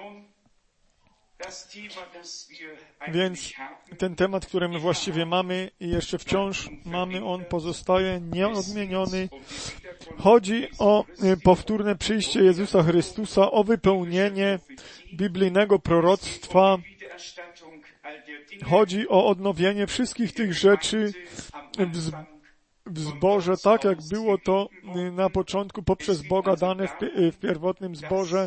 Więc ten temat, który my właściwie mamy i jeszcze wciąż mamy, on pozostaje nieodmieniony. Chodzi o powtórne przyjście Jezusa Chrystusa, o wypełnienie biblijnego proroctwa. Chodzi o odnowienie wszystkich tych rzeczy w zborze, tak jak było to na początku poprzez Boga dane w pierwotnym zborze.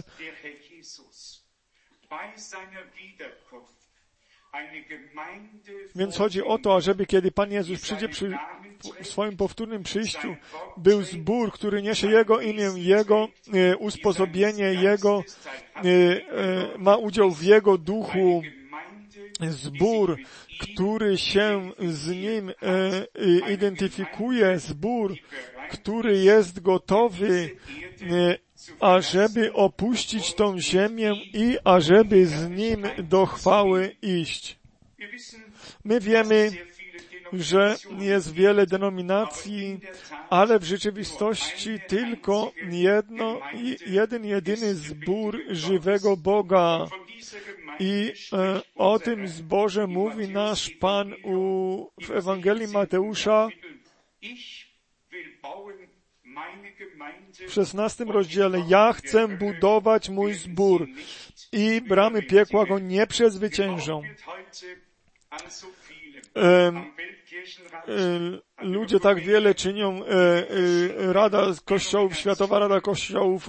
Więc chodzi o to, ażeby kiedy Pan Jezus przyjdzie w swoim powtórnym przyjściu, był zbór, który niesie Jego imię, Jego usposobienie, Jego ma udział w Jego duchu, zbór, który się z Nim identyfikuje, zbór, który jest gotowy, ażeby opuścić tą ziemię i ażeby z Nim do chwały iść. My wiemy, że jest wiele denominacji, ale w rzeczywistości tylko jeden jedyny zbór żywego Boga. I o tym zborze mówi nasz Pan w Ewangelii Mateusza w 16 rozdziale. Ja chcę budować mój zbór i bramy piekła go nie przezwyciężą. Ludzie tak wiele czynią, Rada Kościołów, Światowa Rada Kościołów,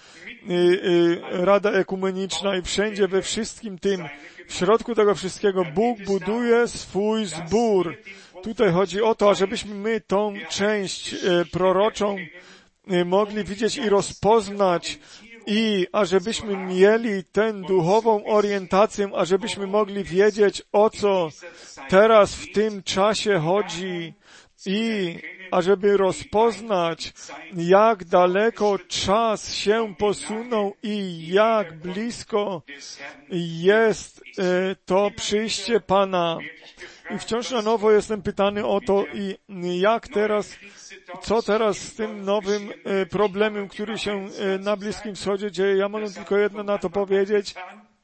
Rada Ekumeniczna i wszędzie we wszystkim tym, w środku tego wszystkiego Bóg buduje swój zbór. Tutaj chodzi o to, ażebyśmy my tą część proroczą mogli widzieć i rozpoznać i ażebyśmy mieli tę duchową orientację, ażebyśmy mogli wiedzieć, o co teraz w tym czasie chodzi i ażeby rozpoznać, jak daleko czas się posunął i jak blisko jest to przyjście Pana. I wciąż na nowo jestem pytany o to i jak teraz, co teraz z tym nowym problemem, który się na Bliskim Wschodzie dzieje. Ja mogę tylko jedno na to powiedzieć.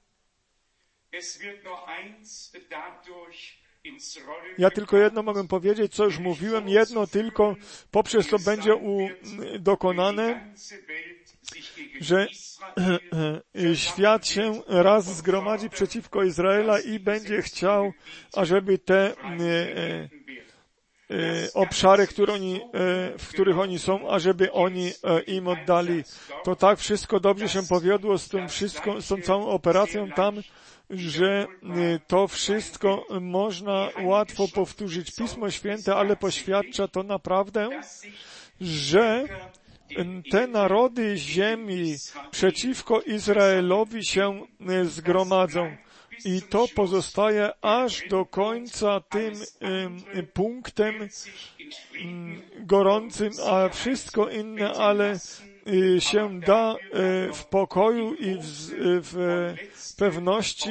Ja tylko jedno mogę powiedzieć, co już mówiłem, jedno tylko poprzez to będzie dokonane, że świat się raz zgromadzi przeciwko Izraela i będzie chciał, ażeby te obszary, w których oni są, ażeby oni im oddali. To tak wszystko dobrze się powiodło z tą całą operacją tam, że to wszystko można łatwo powtórzyć. Pismo Święte, ale poświadcza to naprawdę, że te narody ziemi przeciwko Izraelowi się zgromadzą. I to pozostaje aż do końca tym punktem gorącym, a wszystko inne, ale się da w pokoju i w pewności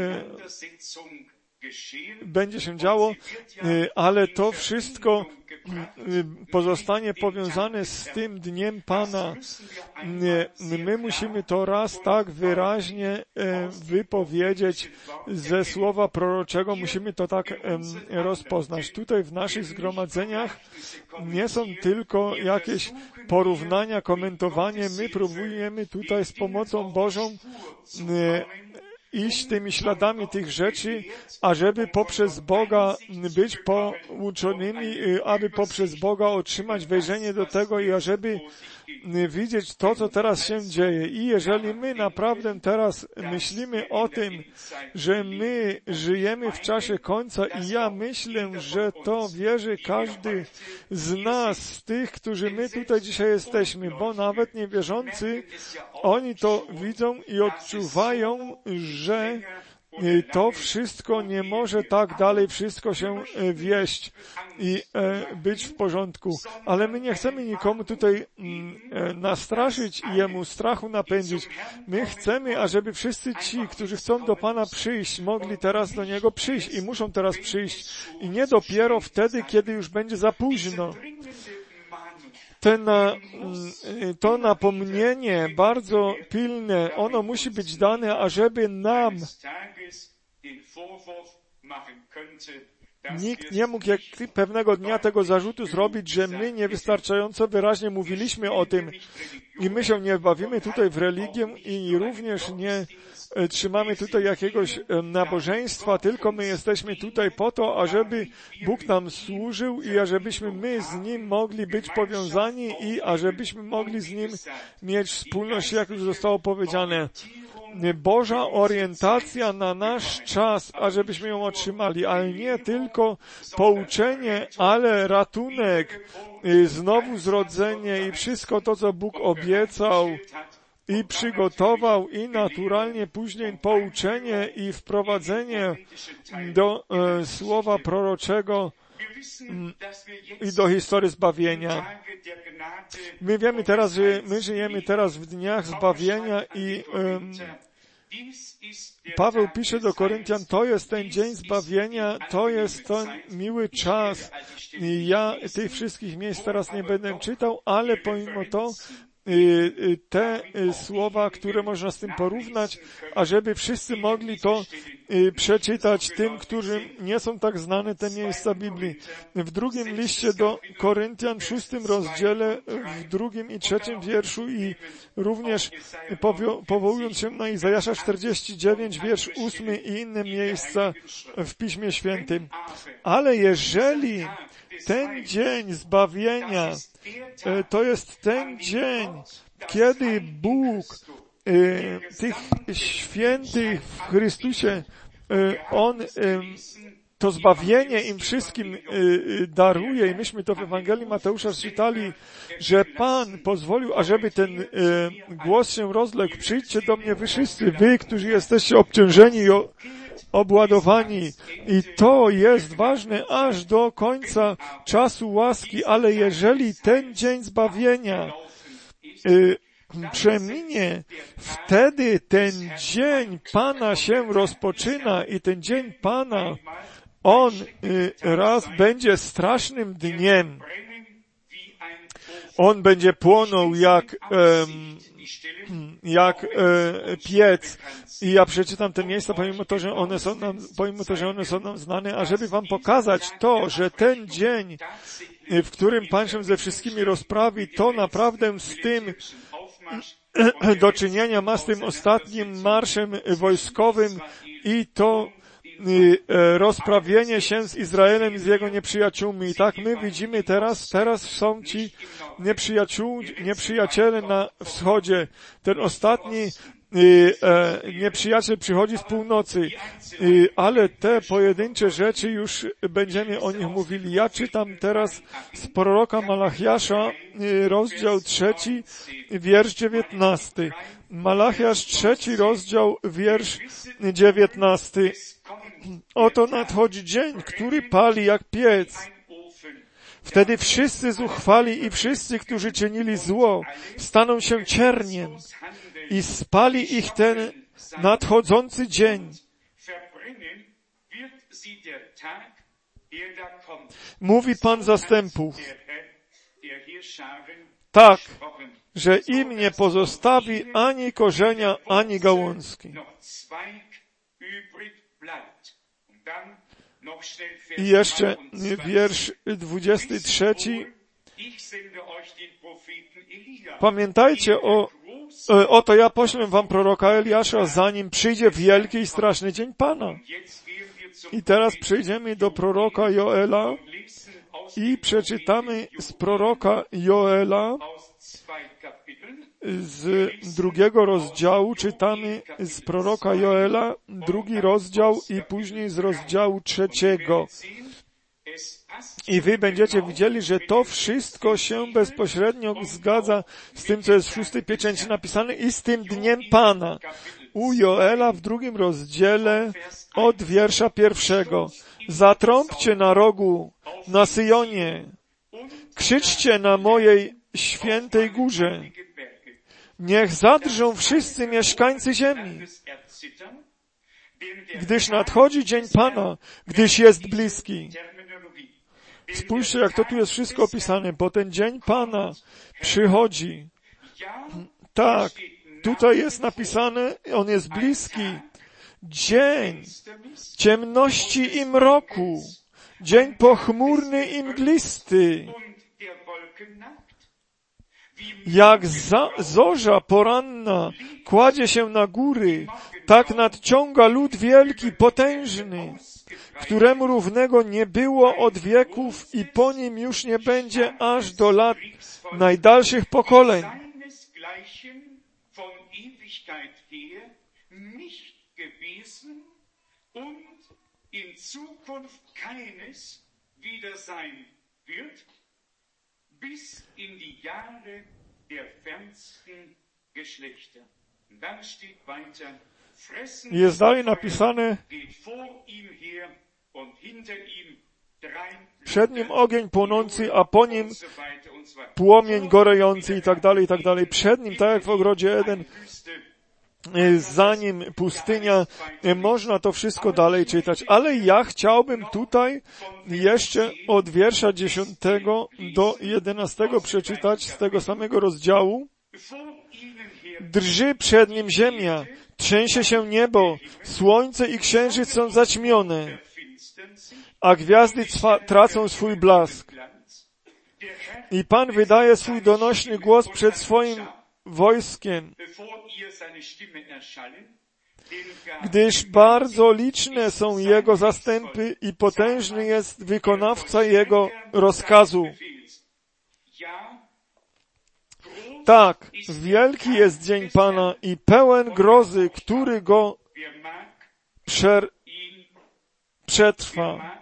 będzie się działo, ale to wszystko pozostanie powiązane z tym dniem Pana. My musimy to raz tak wyraźnie wypowiedzieć ze słowa proroczego, musimy to tak rozpoznać. Tutaj w naszych zgromadzeniach nie są tylko jakieś porównania, komentowanie. My próbujemy tutaj z pomocą Bożą iść tymi śladami tych rzeczy, ażeby poprzez Boga być pouczonymi, aby poprzez Boga otrzymać wejrzenie do tego i ażeby widzieć to, co teraz się dzieje. I jeżeli my naprawdę teraz myślimy o tym, że my żyjemy w czasie końca i ja myślę, że to wierzy każdy z nas, z tych, którzy my tutaj dzisiaj jesteśmy, bo nawet niewierzący, oni to widzą i odczuwają, że to wszystko nie może tak dalej wszystko się wieść i być w porządku. Ale my nie chcemy nikomu tutaj nastraszyć i jemu strachu napędzić. My chcemy, ażeby wszyscy ci, którzy chcą do Pana przyjść, mogli teraz do Niego przyjść i muszą teraz przyjść. I nie dopiero wtedy, kiedy już będzie za późno. to napomnienie bardzo pilne, ono musi być dane, ażeby nam nikt nie mógł jak pewnego dnia tego zarzutu zrobić, że my niewystarczająco wyraźnie mówiliśmy o tym i my się nie bawimy tutaj w religię i również nie trzymamy tutaj jakiegoś nabożeństwa, tylko my jesteśmy tutaj po to, ażeby Bóg nam służył i ażebyśmy my z Nim mogli być powiązani i ażebyśmy mogli z Nim mieć wspólność, jak już zostało powiedziane. Boża orientacja na nasz czas, ażebyśmy ją otrzymali, ale nie tylko pouczenie, ale ratunek, znowu zrodzenie i wszystko to, co Bóg obiecał i przygotował i naturalnie później pouczenie i wprowadzenie do słowa proroczego i do historii zbawienia. My wiemy teraz, że my żyjemy teraz w dniach zbawienia i Paweł pisze do Koryntian, to jest ten dzień zbawienia, to jest ten miły czas. I ja tych wszystkich miejsc teraz nie będę czytał, ale pomimo to te słowa, które można z tym porównać, ażeby wszyscy mogli to przeczytać tym, którym nie są tak znane te miejsca Biblii. W drugim liście do Koryntian, w 6 rozdziale, w 2 i 3 wierszu i również powołując się na Izajasza 49, wiersz 8 i inne miejsca w Piśmie Świętym. Ale jeżeli ten dzień zbawienia, to jest ten dzień, kiedy Bóg tych świętych w Chrystusie, On to zbawienie im wszystkim daruje i myśmy to w Ewangelii Mateusza czytali, że Pan pozwolił, ażeby ten głos się rozległ. Przyjdźcie do mnie wy wszyscy, wy, którzy jesteście obciążeni i obładowani. I to jest ważne aż do końca czasu łaski, ale jeżeli ten dzień zbawienia przeminie, wtedy ten dzień Pana się rozpoczyna i ten dzień Pana, on raz będzie strasznym dniem. On będzie płonął piec. I ja przeczytam te miejsca, pomimo to, że one są nam znane, ażeby wam pokazać to, że ten dzień, w którym Pan się ze wszystkimi rozprawi, to naprawdę z tym do czynienia ma, z tym ostatnim marszem wojskowym i to rozprawienie się z Izraelem i z jego nieprzyjaciółmi. I tak my widzimy teraz są ci nieprzyjaciele na wschodzie. Ten ostatni nieprzyjaciel przychodzi z północy, ale te pojedyncze rzeczy już będziemy o nich mówili. Ja czytam teraz z proroka Malachiasza, rozdział 3, wiersz 19. Malachiasz 3, rozdział, wiersz 19. Oto nadchodzi dzień, który pali jak piec. Wtedy wszyscy zuchwali i wszyscy, którzy czynili zło, staną się cierniem i spali ich ten nadchodzący dzień. Mówi Pan zastępów, tak, że im nie pozostawi ani korzenia, ani gałązki. I jeszcze wiersz 23. Pamiętajcie oto ja poślę wam proroka Eliasza, zanim przyjdzie wielki i straszny dzień Pana. I teraz przejdziemy do proroka Joela i przeczytamy z proroka Joela z 2 rozdziału, czytamy z proroka Joela, 2 rozdział i później z rozdziału 3. I wy będziecie widzieli, że to wszystko się bezpośrednio zgadza z tym, co jest w 6 pieczęci napisane i z tym dniem Pana. U Joela w 2 rozdziale od wiersza 1. Zatrąbcie na rogu, na Syjonie, krzyczcie na mojej świętej górze. Niech zadrżą wszyscy mieszkańcy ziemi, gdyż nadchodzi dzień Pana, gdyż jest bliski. Spójrzcie, jak to tu jest wszystko opisane, bo ten dzień Pana przychodzi. Tak, tutaj jest napisane, on jest bliski. Dzień ciemności i mroku, dzień pochmurny i mglisty. Jak zorza poranna kładzie się na góry, tak nadciąga lud wielki, potężny, któremu równego nie było od wieków i po nim już nie będzie aż do lat najdalszych pokoleń. Bis in die Jahre der fernsten Geschlechter. Dann steht weiter, fressen Jest dalej napisane, geht vor ihm her und hinter ihm drei przed nim ogień płonący, a po nim płomień gorejący i tak dalej, i tak dalej. Przed nim, tak jak w ogrodzie Eden, za nim pustynia, można to wszystko dalej czytać. Ale ja chciałbym tutaj jeszcze od wiersza 10 do 11 przeczytać z tego samego rozdziału. Drży przed nim ziemia, trzęsie się niebo, słońce i księżyc są zaćmione, a gwiazdy tracą swój blask. I Pan wydaje swój donośny głos przed swoim wojskiem, gdyż bardzo liczne są Jego zastępy i potężny jest wykonawca Jego rozkazu. Tak, wielki jest dzień Pana i pełen grozy, który go przetrwa.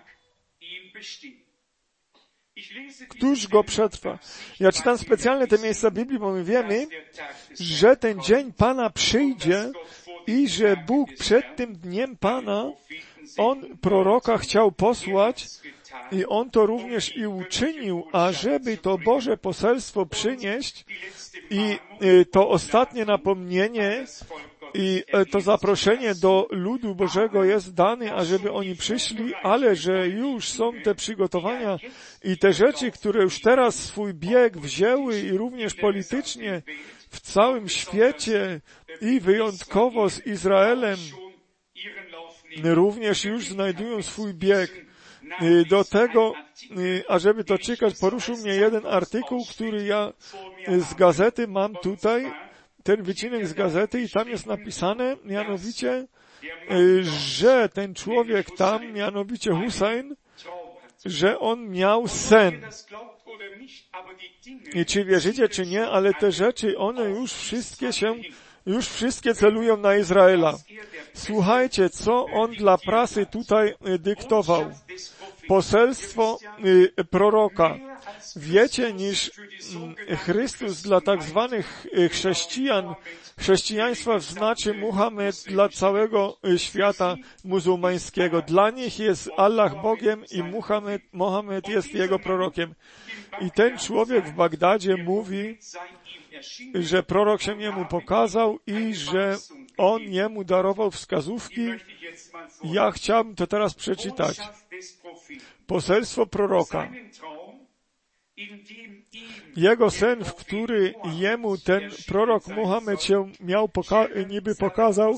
Któż go przetrwa? Ja czytam specjalnie te miejsca Biblii, bo my wiemy, że ten dzień Pana przyjdzie i że Bóg przed tym dniem Pana, On proroka chciał posłać i On to również i uczynił, ażeby to Boże poselstwo przynieść i to ostatnie napomnienie i to zaproszenie do ludu Bożego jest dane, ażeby oni przyszli, ale że już są te przygotowania i te rzeczy, które już teraz swój bieg wzięły i również politycznie w całym świecie i wyjątkowo z Izraelem również już znajdują swój bieg. Do tego, ażeby to czytać, poruszył mnie jeden artykuł, który ja z gazety mam tutaj, ten wycinek z gazety i tam jest napisane, mianowicie, że ten człowiek tam, mianowicie Hussein, że on miał sen. I czy wierzycie, czy nie, ale te rzeczy, one już wszystkie celują na Izraela. Słuchajcie, co on dla prasy tutaj dyktował. Poselstwo proroka. Wiecie, niż Chrystus dla tak zwanych chrześcijan, chrześcijaństwa znaczy Muhammad dla całego świata muzułmańskiego. Dla nich jest Allah Bogiem i Muhammad jest jego prorokiem. I ten człowiek w Bagdadzie mówi, że prorok się jemu pokazał i że on jemu darował wskazówki. Ja chciałbym to teraz przeczytać. Poselstwo proroka. Jego sen, w który jemu ten prorok Muhammad się miał niby pokazał,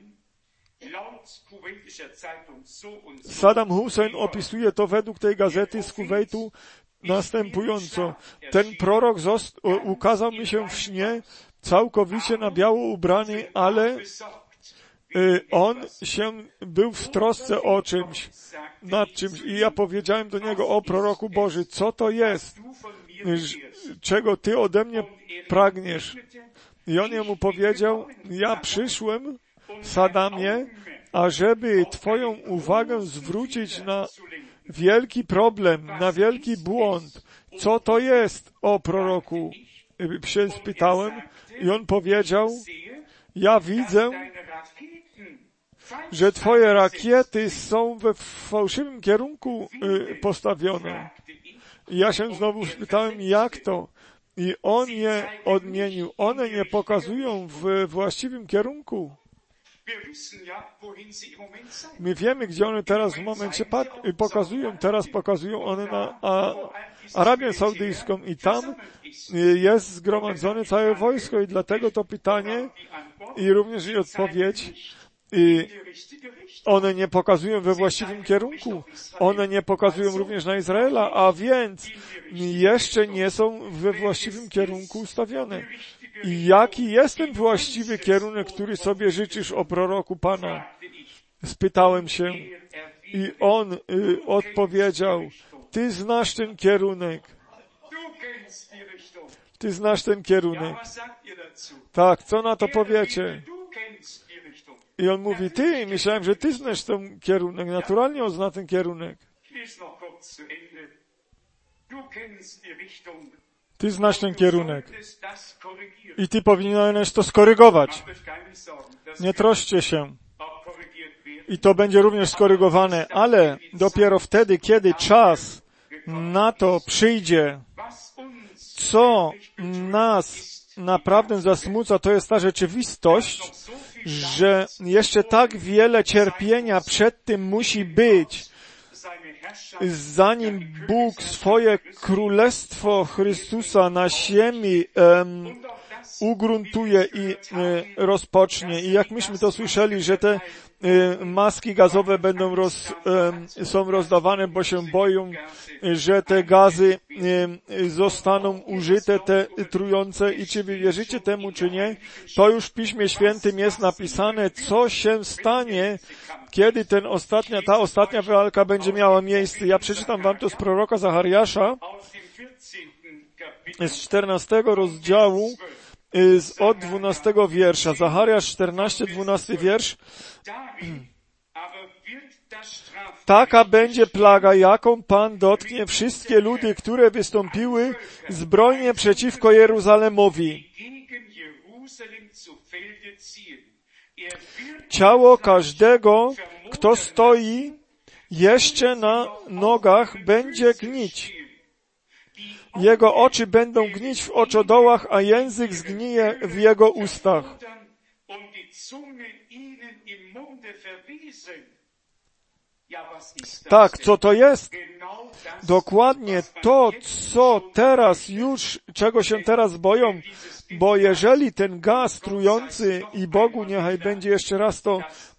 Saddam Hussein opisuje to według tej gazety z Kuwejtu następująco. Ten prorok ukazał mi się w śnie, całkowicie na biało ubrany, ale on był w trosce o czymś, nad czymś. I ja powiedziałem do niego, o proroku Boży, co to jest? Czego Ty ode mnie pragniesz? I on jemu powiedział, ja przyszłem, Saddamie, ażeby Twoją uwagę zwrócić na wielki problem, na wielki błąd. Co to jest, o proroku? Się spytałem i on powiedział, ja widzę, że Twoje rakiety są we fałszywym kierunku postawione. I ja się znowu spytałem, jak to? I on je odmienił. One nie pokazują w właściwym kierunku. My wiemy, gdzie one teraz w momencie pokazują one na Arabię Saudyjską i tam jest zgromadzone całe wojsko i dlatego to pytanie i również i odpowiedź one nie pokazują we właściwym kierunku. One nie pokazują również na Izraela, a więc jeszcze nie są we właściwym kierunku ustawione. I jaki jest ten właściwy kierunek, który sobie życzysz, o proroku Pana? Spytałem się i on odpowiedział, Ty znasz ten kierunek. Ty znasz ten kierunek. Tak, co na to powiecie? I on mówi, Ty, myślałem, że Ty znasz ten kierunek. Naturalnie on zna ten kierunek. Ty znasz ten kierunek. I Ty powinieneś to skorygować. Nie troszcie się. I to będzie również skorygowane, ale dopiero wtedy, kiedy czas na to przyjdzie, co nas naprawdę zasmuca, to jest ta rzeczywistość, że jeszcze tak wiele cierpienia przed tym musi być, zanim Bóg swoje królestwo Chrystusa na ziemi ugruntuje i rozpocznie. I jak myśmy to słyszeli, że te maski gazowe są rozdawane, bo się boją, że te gazy zostaną użyte, te trujące. I czy wy wierzycie temu, czy nie? To już w Piśmie Świętym jest napisane, co się stanie, kiedy ta ostatnia walka będzie miała miejsce. Ja przeczytam wam to z proroka Zachariasza, z 14 rozdziału, od 12 wiersza. Zachariasz 14, 12 wiersz. Taka będzie plaga, jaką Pan dotknie wszystkie ludy, które wystąpiły zbrojnie przeciwko Jeruzalemowi. Ciało każdego, kto stoi jeszcze na nogach, będzie gnić. Jego oczy będą gnić w oczodołach, a język zgnije w jego ustach. Tak, co to jest? Dokładnie to, co teraz już, czego się teraz boją, bo jeżeli ten gaz trujący i Bogu niechaj będzie jeszcze raz to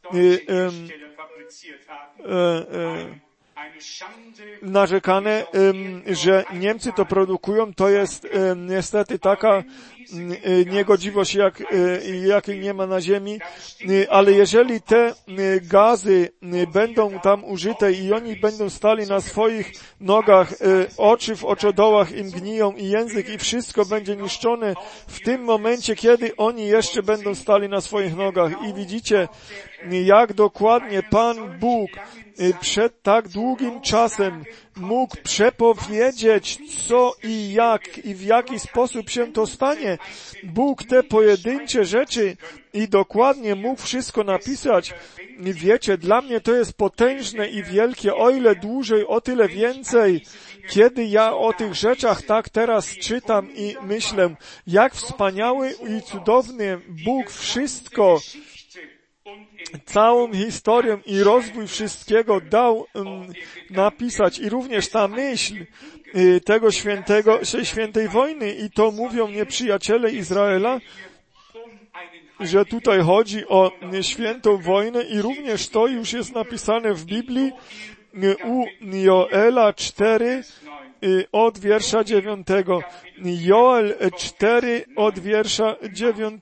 narzekane, że Niemcy to produkują, to jest niestety taka niegodziwość, jakiej nie ma na ziemi, ale jeżeli te gazy będą tam użyte i oni będą stali na swoich nogach, oczy w oczodołach im gniją i język i wszystko będzie niszczone w tym momencie, kiedy oni jeszcze będą stali na swoich nogach. I widzicie, jak dokładnie Pan Bóg przed tak długim czasem mógł przepowiedzieć, co i jak i w jaki sposób się to stanie. Bóg te pojedyncze rzeczy i dokładnie mógł wszystko napisać. I wiecie, dla mnie to jest potężne i wielkie, o ile dłużej, o tyle więcej. Kiedy ja o tych rzeczach tak teraz czytam i myślę, jak wspaniały i cudowny Bóg wszystko, całą historię i rozwój wszystkiego dał napisać i również ta myśl tej świętej wojny i to mówią nieprzyjaciele Izraela, że tutaj chodzi o świętą wojnę i również to już jest napisane w Biblii u Joela 4 od wiersza 9. Joel 4 od wiersza 9.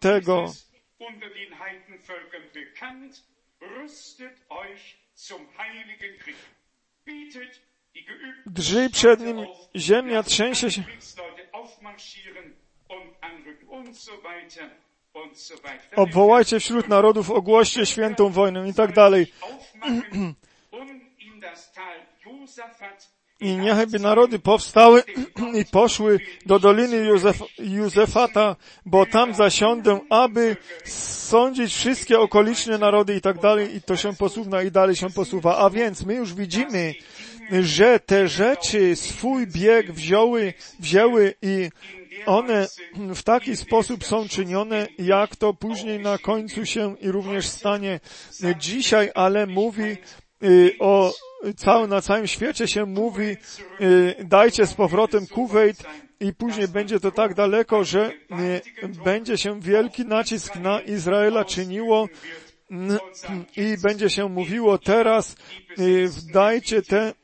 Drży przed nim ziemia, trzęsie się. Obwołajcie wśród narodów, ogłoście świętą wojnę i tak dalej. I niechby narody powstały i poszły do doliny Józefata, bo tam zasiądę, aby sądzić wszystkie okoliczne narody i tak dalej. I to się posuwa i dalej się posuwa. A więc my już widzimy, że te rzeczy swój bieg wzięły i one w taki sposób są czynione, jak to później na końcu się i również stanie dzisiaj, ale mówi na całym świecie się mówi, dajcie z powrotem Kuwejt i później będzie to tak daleko, że będzie się wielki nacisk na Izraela czyniło i będzie się mówiło teraz, dajcie te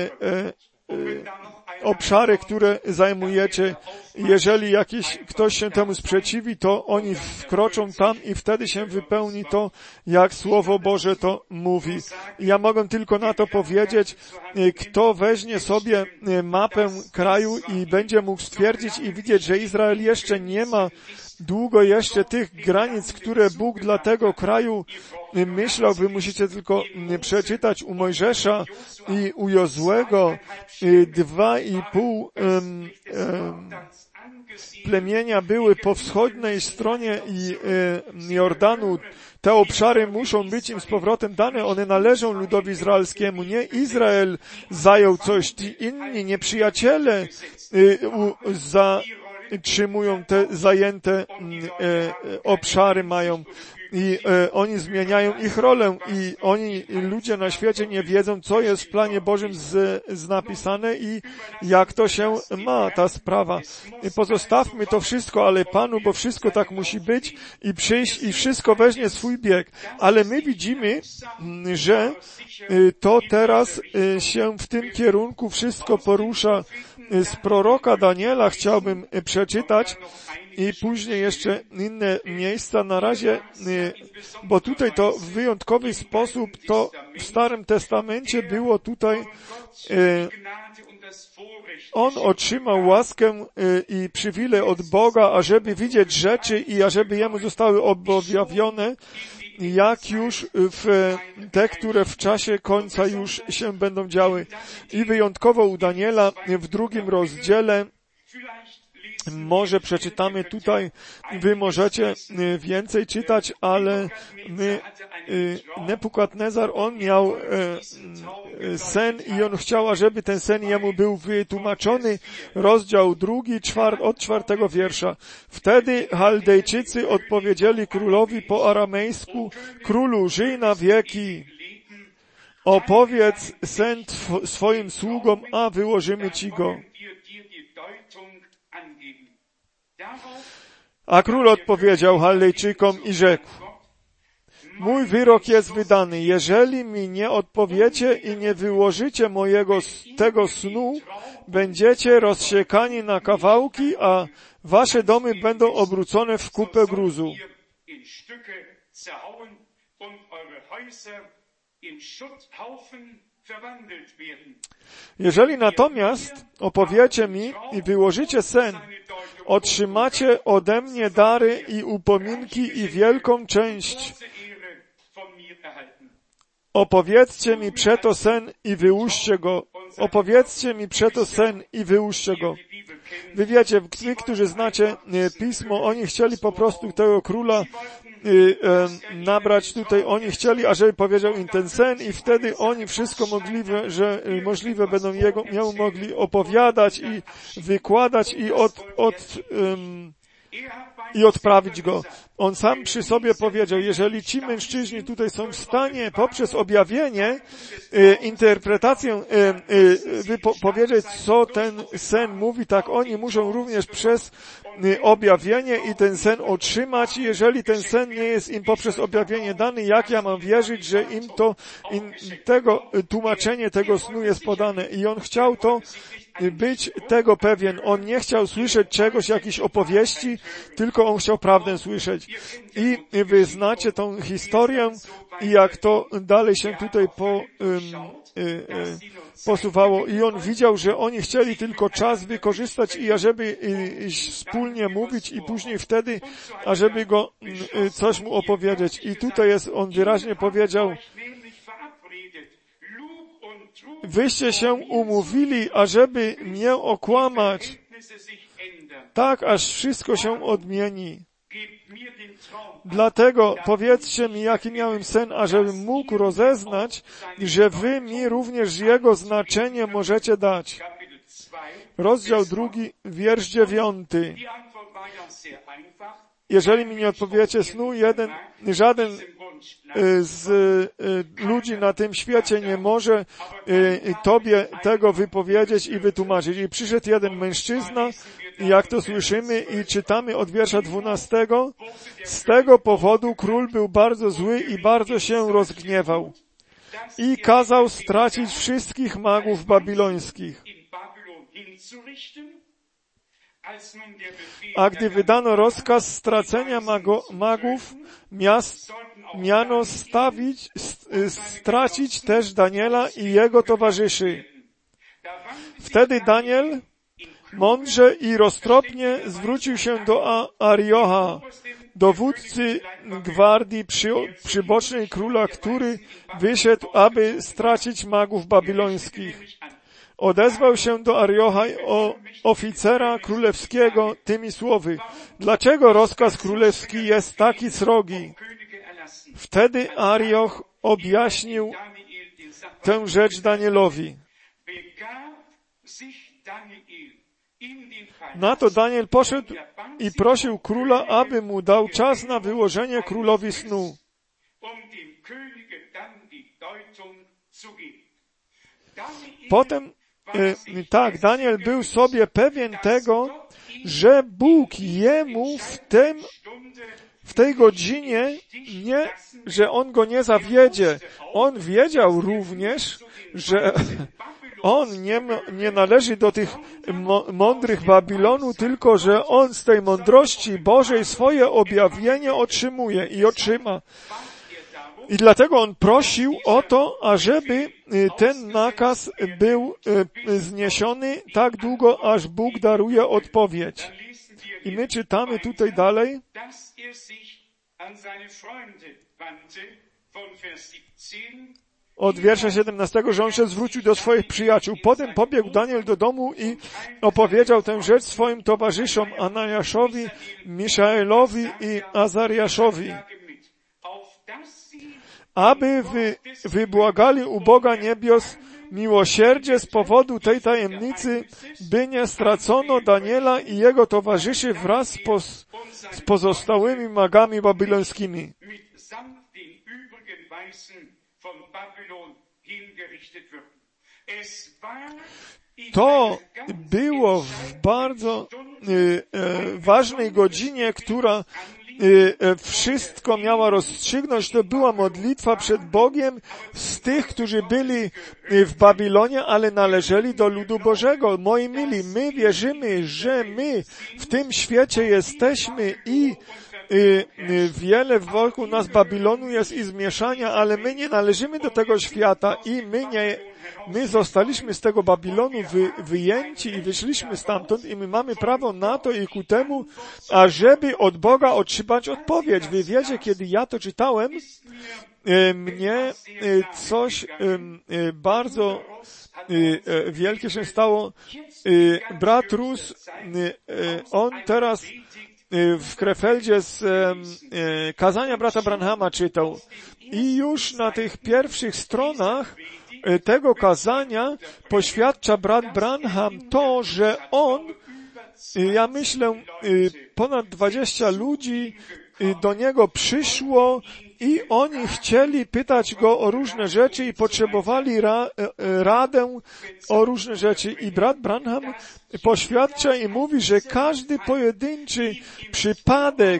obszary, które zajmujecie. Jeżeli ktoś się temu sprzeciwi, to oni wkroczą tam i wtedy się wypełni to, jak Słowo Boże to mówi. Ja mogę tylko na to powiedzieć, kto weźmie sobie mapę kraju i będzie mógł stwierdzić i widzieć, że Izrael jeszcze nie ma długo jeszcze tych granic, które Bóg dla tego kraju myślał. Wy musicie tylko przeczytać u Mojżesza i u Jozłego 2,5 plemienia były po wschodniej stronie Jordanu. Te obszary muszą być im z powrotem dane. One należą ludowi izraelskiemu. Nie Izrael zajął coś. Ci inni nieprzyjaciele zatrzymują te zajęte obszary mają. I oni zmieniają ich rolę i ludzie na świecie nie wiedzą, co jest w planie Bożym napisane i jak to się ma, ta sprawa. I pozostawmy to wszystko, ale Panu, bo wszystko tak musi być i przyjść i wszystko weźmie swój bieg. Ale my widzimy, że to teraz się w tym kierunku wszystko porusza. Z proroka Daniela chciałbym przeczytać i później jeszcze inne miejsca na razie, bo tutaj to w wyjątkowy sposób to w Starym Testamencie było tutaj, on otrzymał łaskę i przywilej od Boga, ażeby widzieć rzeczy i ażeby jemu zostały objawione, jak już te, które w czasie końca już się będą działy. I wyjątkowo u Daniela w 2 rozdziale, może przeczytamy tutaj, wy możecie więcej czytać, ale Nebukadnezar, on miał sen i on chciał, ażeby ten sen jemu był wytłumaczony. Rozdział 2, od 4 wiersza. Wtedy Chaldejczycy odpowiedzieli królowi po aramejsku: Królu, żyj na wieki. Opowiedz sen swoim sługom, a wyłożymy ci go. A król odpowiedział Chaldejczykom i rzekł: mój wyrok jest wydany. Jeżeli mi nie odpowiecie i nie wyłożycie tego snu, będziecie rozsiekani na kawałki, a wasze domy będą obrócone w kupę gruzu. Jeżeli natomiast opowiecie mi i wyłożycie sen, otrzymacie ode mnie dary i upominki i wielką część. Opowiedzcie mi przeto sen i wyłóżcie go. Opowiedzcie mi przeto sen i wyłóżcie go. Wy wiecie, wy, którzy znacie Pismo, oni chcieli po prostu tego króla nabrać tutaj. Oni chcieli, ażeby powiedział im ten sen i wtedy oni wszystko możliwe będą jemu mogli opowiadać i wykładać i odprawić go. On sam przy sobie powiedział, jeżeli ci mężczyźni tutaj są w stanie poprzez objawienie, interpretację powiedzieć, co ten sen mówi, tak oni muszą również przez objawienie i ten sen otrzymać. Jeżeli ten sen nie jest im poprzez objawienie dany, jak ja mam wierzyć, że im tego tłumaczenie tego snu jest podane? I on chciał to być tego pewien. On nie chciał słyszeć czegoś, jakiejś opowieści, tylko on chciał prawdę słyszeć. I wy znacie tą historię i jak to dalej się tutaj posuwało. I on widział, że oni chcieli tylko czas wykorzystać i ażeby wspólnie mówić i później wtedy, ażeby go coś mu opowiedzieć. I tutaj on wyraźnie powiedział: wyście się umówili, ażeby mnie okłamać, tak aż wszystko się odmieni. Dlatego powiedzcie mi, jaki miałem sen, ażebym mógł rozeznać, że wy mi również jego znaczenie możecie dać. rozdział 2, wiersz 9. Jeżeli mi nie odpowiecie snu, żaden z ludzi na tym świecie nie może Tobie tego wypowiedzieć i wytłumaczyć. I przyszedł jeden mężczyzna, i jak to słyszymy i czytamy od wiersza 12, z tego powodu król był bardzo zły i bardzo się rozgniewał i kazał stracić wszystkich magów babilońskich. A gdy wydano rozkaz stracenia magów miast, miano stracić też Daniela i jego towarzyszy. Wtedy Daniel mądrze i roztropnie zwrócił się do Ariocha, dowódcy gwardii przybocznej króla, który wyszedł, aby stracić magów babilońskich. Odezwał się do Ariocha, oficera królewskiego, tymi słowy: dlaczego rozkaz królewski jest taki srogi? Wtedy Arioch objaśnił tę rzecz Danielowi. Na to Daniel poszedł i prosił króla, aby mu dał czas na wyłożenie królowi snu. Potem, Daniel był sobie pewien tego, że Bóg jemu w tej godzinie że on go nie zawiedzie. On wiedział również, że on nie należy do tych mądrych Babilonu, tylko że on z tej mądrości Bożej swoje objawienie otrzymuje i otrzyma. I dlatego on prosił o to, ażeby ten nakaz był zniesiony tak długo, aż Bóg daruje odpowiedź. I my czytamy tutaj dalej, od wiersza 17, że on się zwrócił do swoich przyjaciół. Potem pobiegł Daniel do domu i opowiedział tę rzecz swoim towarzyszom Ananiaszowi, Miszaelowi i Azariaszowi, aby wybłagali u Boga niebios miłosierdzie z powodu tej tajemnicy, by nie stracono Daniela i jego towarzyszy wraz z pozostałymi magami babilońskimi. To było w bardzo ważnej godzinie, która wszystko miała rozstrzygnąć. To była modlitwa przed Bogiem z tych, którzy byli w Babilonie, ale należeli do ludu Bożego. Moi mili, my wierzymy, że my w tym świecie jesteśmy i wiele wokół nas Babilonu jest i zmieszania, ale my nie należymy do tego świata i my zostaliśmy z tego Babilonu wyjęci i wyszliśmy stamtąd i my mamy prawo na to i ku temu, ażeby od Boga otrzymać odpowiedź. Wy wiecie, kiedy ja to czytałem, mnie coś bardzo wielkie się stało. Brat Rus, on teraz w Krefeldzie z kazania brata Branhama czytał i już na tych pierwszych stronach tego kazania poświadcza brat Branham to, że on, ja myślę, ponad 20 ludzi do niego przyszło i oni chcieli pytać go o różne rzeczy i potrzebowali radę o różne rzeczy. I brat Branham poświadcza i mówi, że każdy pojedynczy przypadek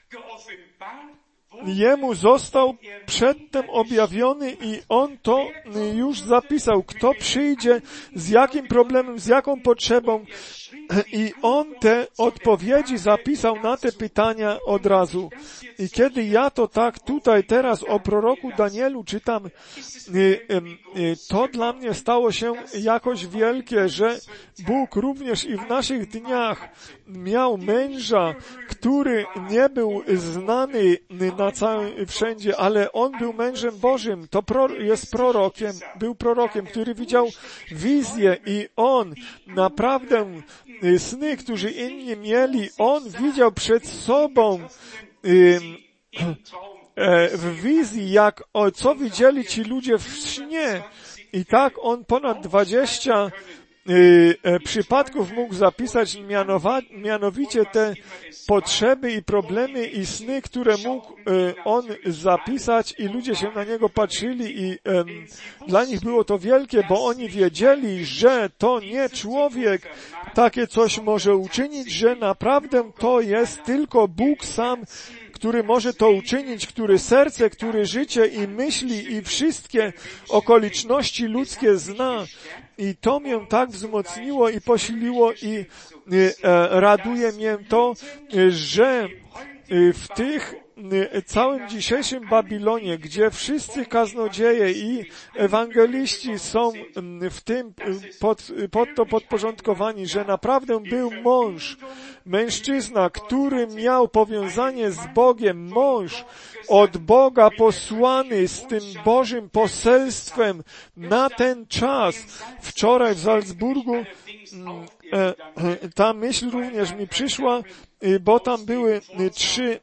jemu został przedtem objawiony i on to już zapisał. Kto przyjdzie, z jakim problemem, z jaką potrzebą. I on te odpowiedzi zapisał na te pytania od razu. I kiedy ja to tak tutaj teraz o proroku Danielu czytam, to dla mnie stało się jakoś wielkie, że Bóg również i w naszych dniach miał męża, który nie był znany na całym wszędzie, ale on był mężem Bożym. To jest prorokiem, był prorokiem, który widział wizję i on naprawdę sny, które inni mieli, on widział przed sobą w wizji, co widzieli ci ludzie w śnie. I tak on ponad 20 przypadków mógł zapisać, mianowicie te potrzeby i problemy i sny, które mógł on zapisać i ludzie się na niego patrzyli i dla nich było to wielkie, bo oni wiedzieli, że to nie człowiek takie coś może uczynić, że naprawdę to jest tylko Bóg sam, który może to uczynić, który serce, który życie i myśli i wszystkie okoliczności ludzkie zna. I to mnie tak wzmocniło i posiliło i raduje mnie to, że w tych całym dzisiejszym Babilonie, gdzie wszyscy kaznodzieje i ewangeliści są w tym pod to podporządkowani, że naprawdę był mężczyzna, który miał powiązanie z Bogiem, mąż od Boga posłany z tym Bożym poselstwem na ten czas. Wczoraj w Salzburgu ta myśl również mi przyszła, bo tam były 3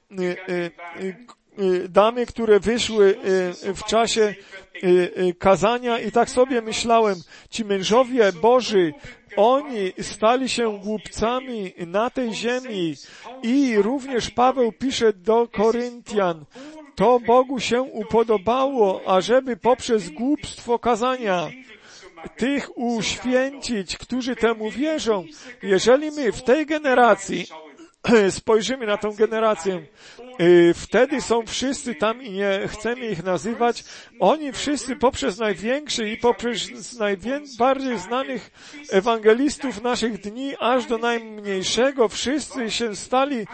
damy, które wyszły w czasie kazania i tak sobie myślałem, ci mężowie Boży, oni stali się głupcami na tej ziemi i również Paweł pisze do Koryntian, to Bogu się upodobało, ażeby poprzez głupstwo kazania tych uświęcić, którzy temu wierzą. Jeżeli my w tej generacji spojrzymy na tą generację, wtedy są wszyscy tam i nie chcemy ich nazywać, oni wszyscy poprzez największy i poprzez najbardziej znanych ewangelistów naszych dni, aż do najmniejszego, wszyscy się stali,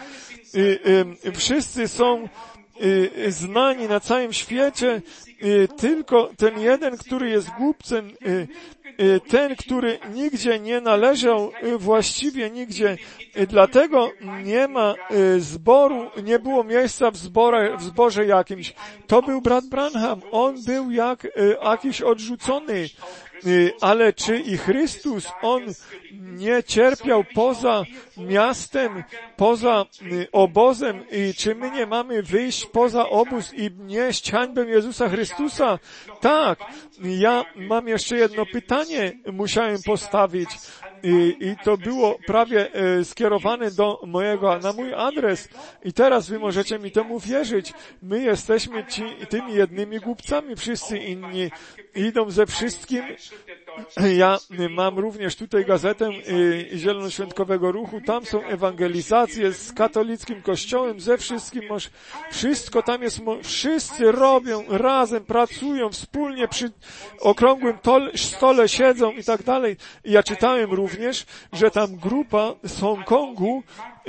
wszyscy są znani na całym świecie, tylko ten jeden, który jest głupcem, ten, który nigdzie nie należał, właściwie nigdzie. Dlatego nie ma zboru, nie było miejsca w zborze jakimś. To był brat Branham. On był jak jakiś odrzucony. Ale czy i Chrystus, On nie cierpiał poza miastem, poza obozem i czy my nie mamy wyjść poza obóz i nieść hańbę Jezusa Chrystusa? Tak. Ja mam jeszcze jedno pytanie, musiałem postawić i to było prawie skierowane na mój adres i teraz wy możecie mi temu wierzyć. My jesteśmy tymi jednymi głupcami, wszyscy inni idą ze wszystkim. Ja mam również tutaj gazetę Zielonoświątkowego Ruchu, tam są ewangelizacje z katolickim kościołem, ze wszystkim, wszystko tam jest, wszyscy robią razem, pracują, wspólnie przy okrągłym stole siedzą i tak dalej. I ja czytałem również, że tam grupa z Hongkongu,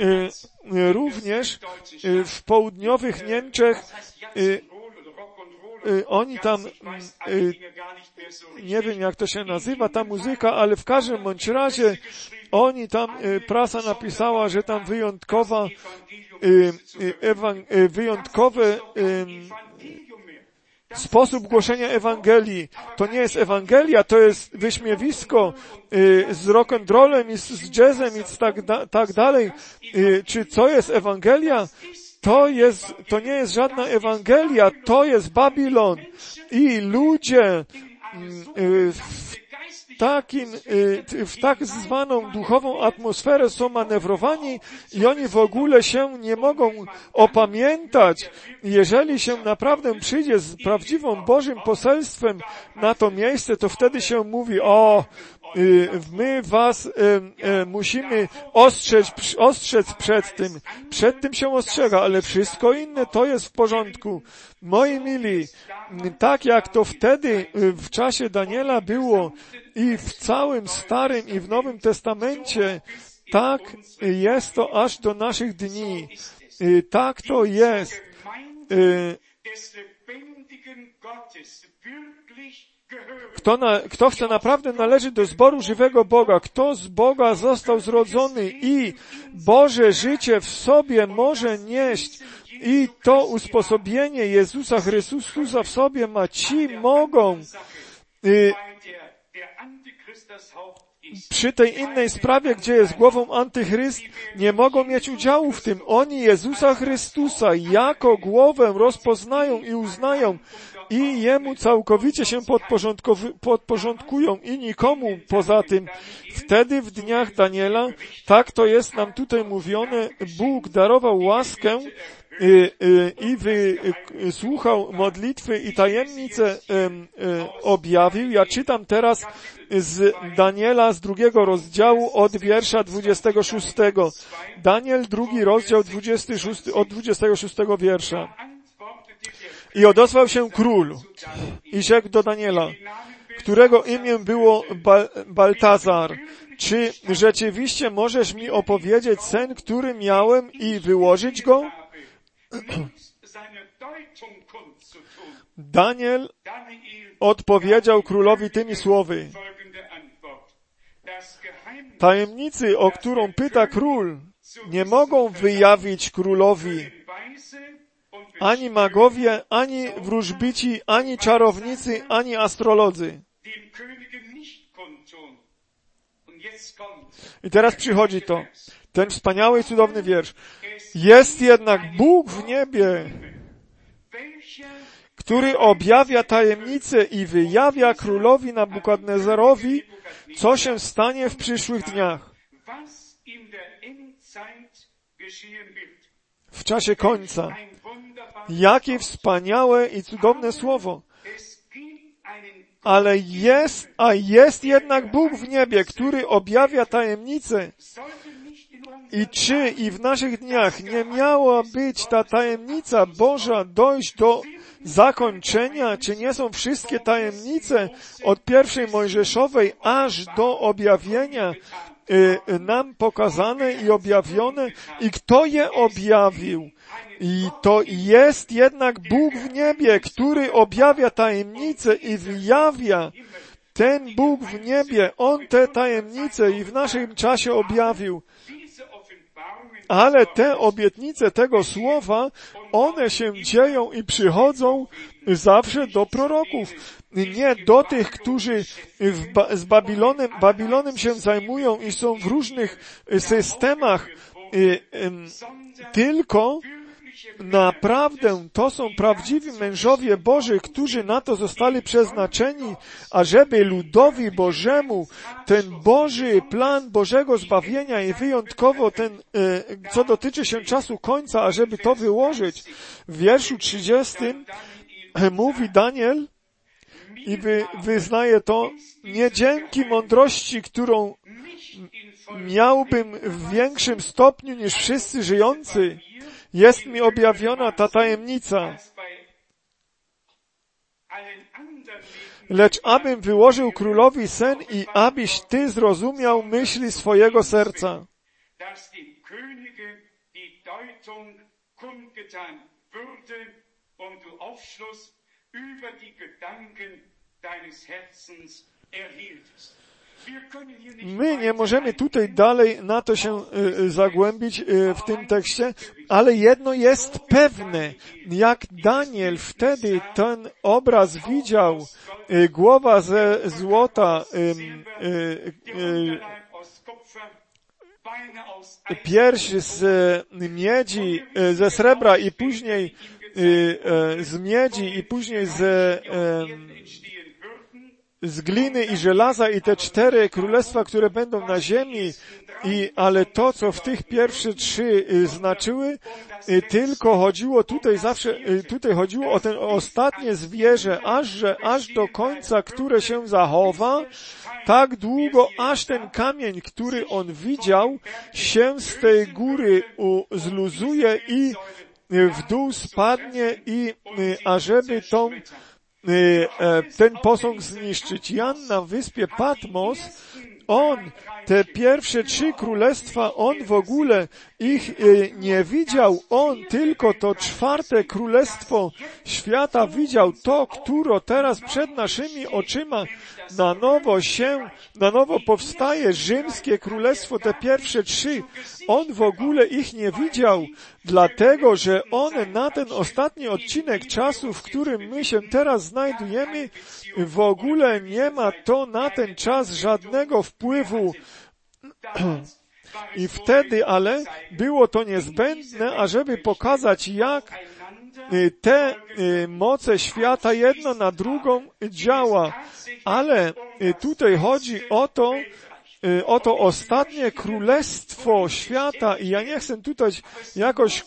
również w południowych Niemczech, oni tam, nie wiem jak to się nazywa, ta muzyka, ale w każdym bądź razie oni tam, prasa napisała, że tam wyjątkowy sposób głoszenia Ewangelii. To nie jest Ewangelia, to jest wyśmiewisko z rock'n'rollem i z jazzem i tak dalej. Czy co jest Ewangelia? To nie jest żadna Ewangelia, to jest Babilon. I ludzie w tak zwaną duchową atmosferę są manewrowani i oni w ogóle się nie mogą opamiętać. Jeżeli się naprawdę przyjdzie z prawdziwą Bożym poselstwem na to miejsce, to wtedy się mówi, my was musimy ostrzec przed tym się ostrzega, ale wszystko inne to jest w porządku. Moi mili, tak jak to wtedy w czasie Daniela było i w całym Starym i w Nowym Testamencie, tak jest to aż do naszych dni. Tak to jest. Kto chce naprawdę należeć do zboru żywego Boga, kto z Boga został zrodzony i Boże życie w sobie może nieść i to usposobienie Jezusa Chrystusa w sobie ma, ci mogą przy tej innej sprawie, gdzie jest głową antychryst, nie mogą mieć udziału w tym. Oni Jezusa Chrystusa jako głowę rozpoznają i uznają i Jemu całkowicie się podporządkują i nikomu poza tym. Wtedy w dniach Daniela, tak to jest nam tutaj mówione, Bóg darował łaskę i wysłuchał modlitwy i tajemnicę objawił. Ja czytam teraz z Daniela z 2 rozdziału od wiersza 26. Daniel, 2 rozdział 26, od 26 wiersza. I odezwał się król i rzekł do Daniela, którego imię było Baltazar, czy rzeczywiście możesz mi opowiedzieć sen, który miałem i wyłożyć go? Daniel odpowiedział królowi tymi słowy. Tajemnicy, o którą pyta król, nie mogą wyjawić królowi ani magowie, ani wróżbici, ani czarownicy, ani astrolodzy. I teraz przychodzi to, ten wspaniały i cudowny wiersz. Jest jednak Bóg w niebie, który objawia tajemnice i wyjawia królowi Nabukadnezarowi, co się stanie w przyszłych dniach. W czasie końca. Jakie wspaniałe i cudowne słowo. Ale jest jednak Bóg w niebie, który objawia tajemnice. I czy i w naszych dniach nie miała być ta tajemnica Boża dojść do zakończenia? Czy nie są wszystkie tajemnice od pierwszej Mojżeszowej aż do objawienia nam pokazane i objawione? I kto je objawił? I to jest jednak Bóg w niebie, który objawia tajemnice i wyjawia. Ten Bóg w niebie, On te tajemnice i w naszym czasie objawił. Ale te obietnice tego słowa, one się dzieją i przychodzą zawsze do proroków. Nie do tych, którzy z Babilonem się zajmują i są w różnych systemach, tylko naprawdę to są prawdziwi mężowie Boży, którzy na to zostali przeznaczeni, ażeby ludowi Bożemu ten Boży plan Bożego zbawienia i wyjątkowo ten, co dotyczy się czasu końca, ażeby to wyłożyć. W wierszu 30 mówi Daniel i wyznaje to, nie dzięki mądrości, którą miałbym w większym stopniu niż wszyscy żyjący, jest mi objawiona ta tajemnica. Lecz abym wyłożył królowi sen i abyś ty zrozumiał myśli swojego serca. My nie możemy tutaj dalej na to się zagłębić w tym tekście, ale jedno jest pewne. Jak Daniel wtedy ten obraz widział, głowa ze złota, pierś z miedzi, ze srebra i później z miedzi i później z gliny i żelaza i te 4 królestwa, które będą na ziemi, ale to, co w tych pierwsze 3 znaczyły, tylko chodziło tutaj chodziło o ten ostatnie zwierzę, aż do końca, które się zachowa, tak długo, aż ten kamień, który on widział, się z tej góry zluzuje i w dół spadnie i ażeby ten posąg zniszczyć. Jan na wyspie Patmos, te pierwsze 3 królestwa, on w ogóle ich nie widział. On tylko to 4 królestwo świata widział, to, które teraz przed naszymi oczyma na nowo powstaje rzymskie królestwo, te pierwsze 3. On w ogóle ich nie widział, dlatego, że on na ten ostatni odcinek czasu, w którym my się teraz znajdujemy, w ogóle nie ma to na ten czas żadnego wpływu. I wtedy, ale było to niezbędne, ażeby pokazać, jak te moce świata jedno na drugą działa, ale tutaj chodzi o to ostatnie królestwo świata i ja nie chcę tutaj jakoś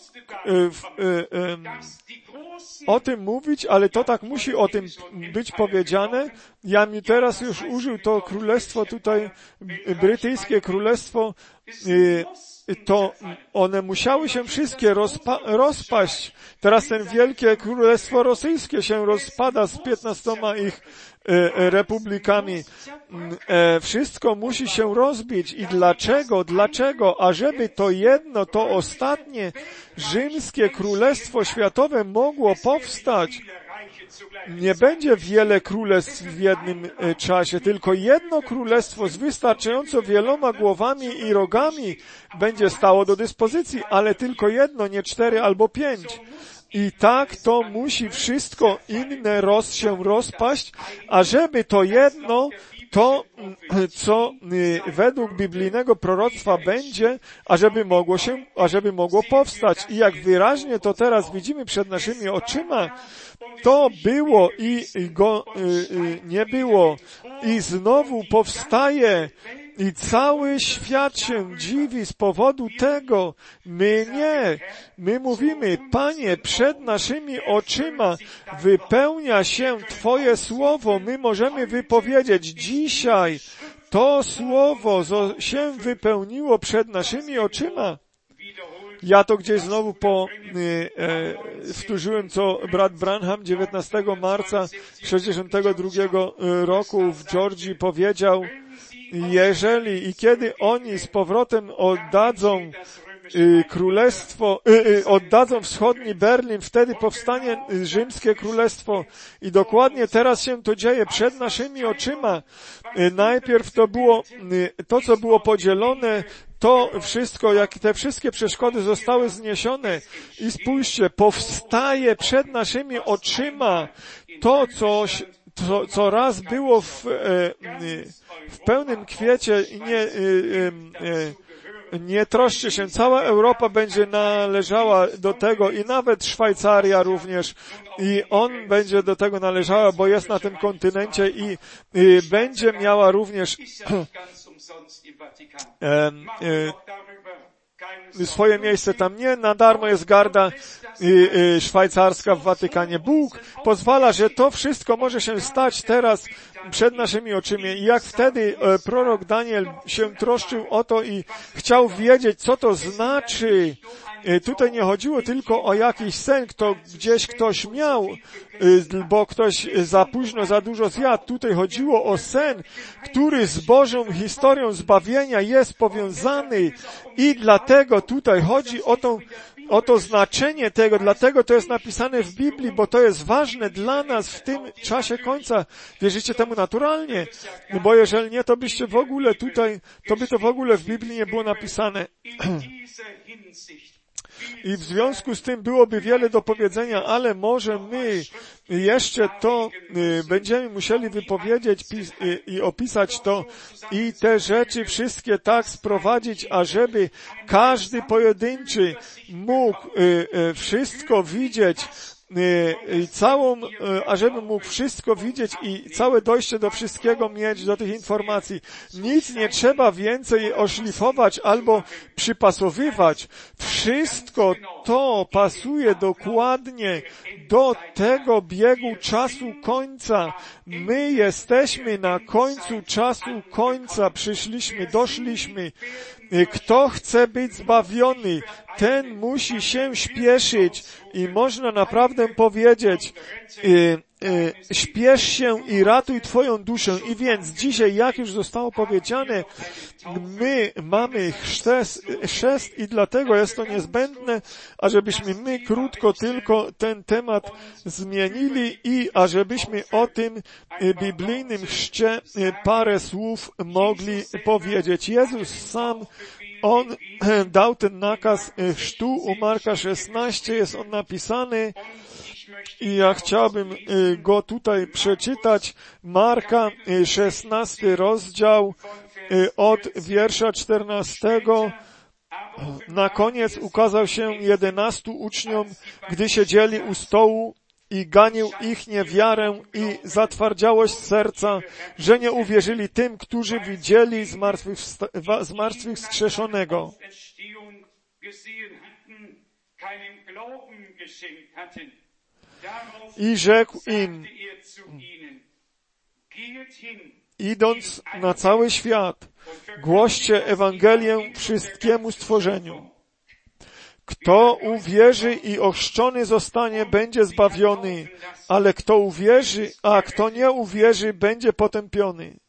o tym mówić, ale to tak musi o tym być powiedziane. Ja mi teraz już użył to królestwo tutaj, brytyjskie królestwo, to one musiały się wszystkie rozpaść. Teraz ten wielkie królestwo rosyjskie się rozpada z 15 ich republikami. Wszystko musi się rozbić. I dlaczego? Dlaczego? Ażeby to jedno, to ostatnie rzymskie królestwo światowe mogło powstać. Nie będzie wiele królestw w jednym czasie, tylko jedno królestwo z wystarczająco wieloma głowami i rogami będzie stało do dyspozycji, ale tylko jedno, nie 4 albo 5. I tak to musi wszystko inne się rozpaść, ażeby to jedno, to, co według biblijnego proroctwa będzie, ażeby mogło powstać. I jak wyraźnie to teraz widzimy przed naszymi oczyma, to było i go nie było. I znowu powstaje. I cały świat się dziwi z powodu tego. My nie. My mówimy, Panie, przed naszymi oczyma wypełnia się Twoje słowo. My możemy wypowiedzieć dzisiaj, to słowo się wypełniło przed naszymi oczyma. Ja to gdzieś znowu powtórzyłem, co brat Branham 19 marca 1962 roku w Georgii powiedział, jeżeli i kiedy oni z powrotem oddadzą królestwo, oddadzą wschodni Berlin, wtedy powstanie rzymskie królestwo. I dokładnie teraz się to dzieje przed naszymi oczyma. Najpierw to było to, co było podzielone, to wszystko, jak te wszystkie przeszkody zostały zniesione. I spójrzcie, powstaje przed naszymi oczyma to coś, co raz było w pełnym kwiecie i nie troszcie się. Cała Europa będzie należała do tego i nawet Szwajcaria również. I on będzie do tego należała, bo jest na tym kontynencie i będzie miała również swoje miejsce tam. Nie na darmo jest garda szwajcarska w Watykanie. Bóg pozwala, że to wszystko może się stać teraz przed naszymi oczyma. I jak wtedy prorok Daniel się troszczył o to i chciał wiedzieć, co to znaczy. Tutaj nie chodziło tylko o jakiś sen, gdzieś ktoś miał, bo ktoś za późno, za dużo zjadł. Tutaj chodziło o sen, który z Bożą historią zbawienia jest powiązany i dlatego tutaj chodzi o to znaczenie tego, dlatego to jest napisane w Biblii, bo to jest ważne dla nas w tym czasie końca. Wierzycie temu naturalnie? Bo jeżeli nie, to byście w ogóle tutaj, to by to w ogóle w Biblii nie było napisane. I w związku z tym byłoby wiele do powiedzenia, ale może my jeszcze to będziemy musieli wypowiedzieć i opisać to i te rzeczy wszystkie tak sprowadzić, ażeby każdy pojedynczy mógł wszystko widzieć, ażeby mógł wszystko widzieć i całe dojście do wszystkiego mieć, do tych informacji. Nic nie trzeba więcej oszlifować albo przypasowywać. Wszystko to pasuje dokładnie do tego biegu czasu końca. My jesteśmy na końcu czasu końca. Doszliśmy. Kto chce być zbawiony, ten musi się śpieszyć i można naprawdę powiedzieć, śpiesz się i ratuj Twoją duszę. I więc dzisiaj, jak już zostało powiedziane, my mamy chrzest i dlatego jest to niezbędne, ażebyśmy my krótko tylko ten temat zmienili i ażebyśmy o tym biblijnym chrzcie parę słów mogli powiedzieć. Jezus sam, On dał ten nakaz chrztu u Marka 16, jest on napisany i ja chciałbym go tutaj przeczytać. Marka 16 rozdział od wiersza 14. Na koniec ukazał się 11 uczniom, gdy siedzieli u stołu i ganił ich niewiarę i zatwardziałość serca, że nie uwierzyli tym, którzy widzieli zmartwychwskrzeszonego. I rzekł im, idąc na cały świat, głoście Ewangelię wszystkiemu stworzeniu. Kto uwierzy i ochrzczony zostanie, będzie zbawiony, ale kto uwierzy, a kto nie uwierzy, będzie potępiony.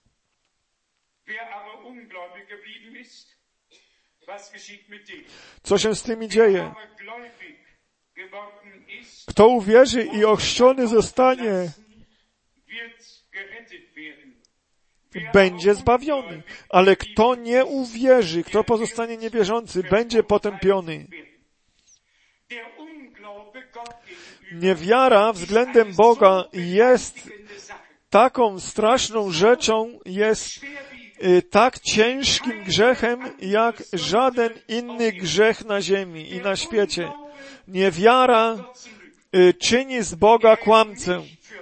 Co się z tymi dzieje? Kto uwierzy i ochrzczony zostanie, będzie zbawiony, ale kto nie uwierzy, kto pozostanie niewierzący, będzie potępiony. Niewiara względem Boga jest taką straszną rzeczą, jest tak ciężkim grzechem, jak żaden inny grzech na ziemi i na świecie. Niewiara czyni z Boga kłamcę.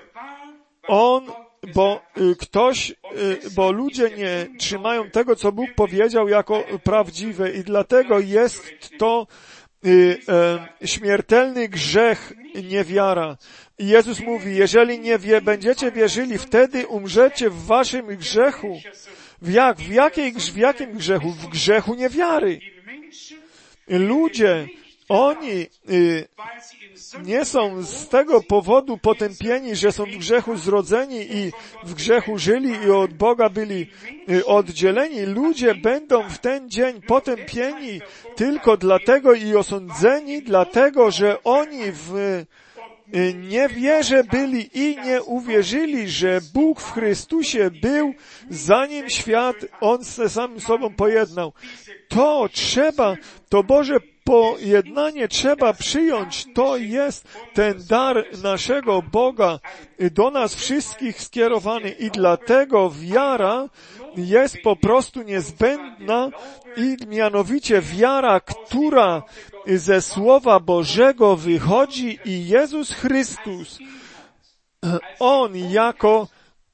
Bo ludzie nie trzymają tego, co Bóg powiedział, jako prawdziwe i dlatego jest to śmiertelny grzech niewiara. I Jezus mówi, jeżeli nie będziecie wierzyli, wtedy umrzecie w waszym grzechu. W jakim grzechu? W grzechu niewiary. Ludzie, oni nie są z tego powodu potępieni, że są w grzechu zrodzeni i w grzechu żyli i od Boga byli oddzieleni. Ludzie będą w ten dzień potępieni tylko dlatego i osądzeni, dlatego, że oni w niewierze byli i nie uwierzyli, że Bóg w Chrystusie był, zanim świat On ze samym sobą pojednał. To Boże pojednanie trzeba przyjąć. To jest ten dar naszego Boga do nas wszystkich skierowany i dlatego wiara jest po prostu niezbędna i mianowicie wiara, która ze Słowa Bożego wychodzi i Jezus Chrystus, On jako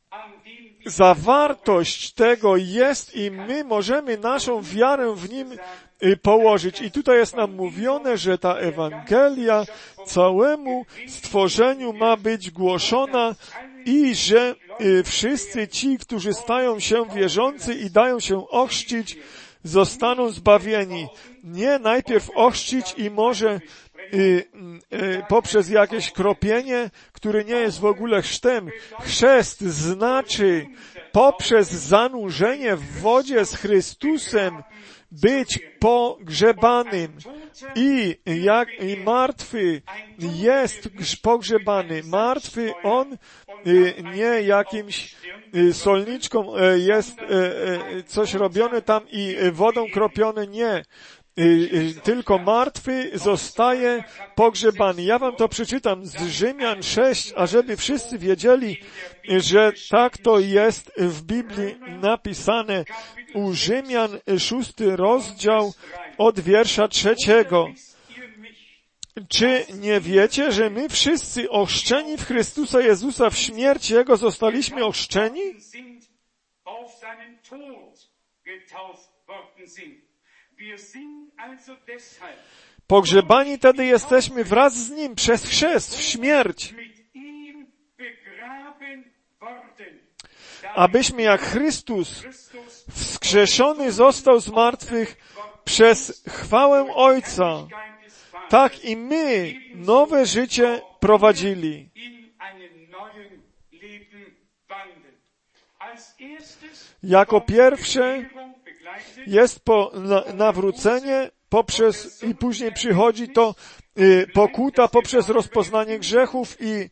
zawartość tego jest i my możemy naszą wiarę w Nim położyć. I tutaj jest nam mówione, że ta Ewangelia całemu stworzeniu ma być głoszona i że wszyscy ci, którzy stają się wierzący i dają się ochrzcić, zostaną zbawieni. Nie najpierw ochrzcić i może poprzez jakieś kropienie, które nie jest w ogóle chrztem. Chrzest znaczy poprzez zanurzenie w wodzie z Chrystusem być pogrzebanym. I martwy jest pogrzebany. Martwy on nie jakimś solniczką jest coś robione tam i wodą kropione, nie. Tylko martwy zostaje pogrzebany. Ja wam to przeczytam z Rzymian 6, ażeby wszyscy wiedzieli, że tak to jest w Biblii napisane. U Rzymian 6 rozdział od wiersza 3. Czy nie wiecie, że my wszyscy ochrzczeni w Chrystusa Jezusa w śmierć Jego zostaliśmy ochrzczeni? Pogrzebani tedy jesteśmy wraz z Nim przez chrzest w śmierć, abyśmy jak Chrystus wskrzeszony został z martwych przez chwałę Ojca, tak i my nowe życie prowadzili. Jako pierwsze jest nawrócenie poprzez i później przychodzi to pokuta poprzez rozpoznanie grzechów i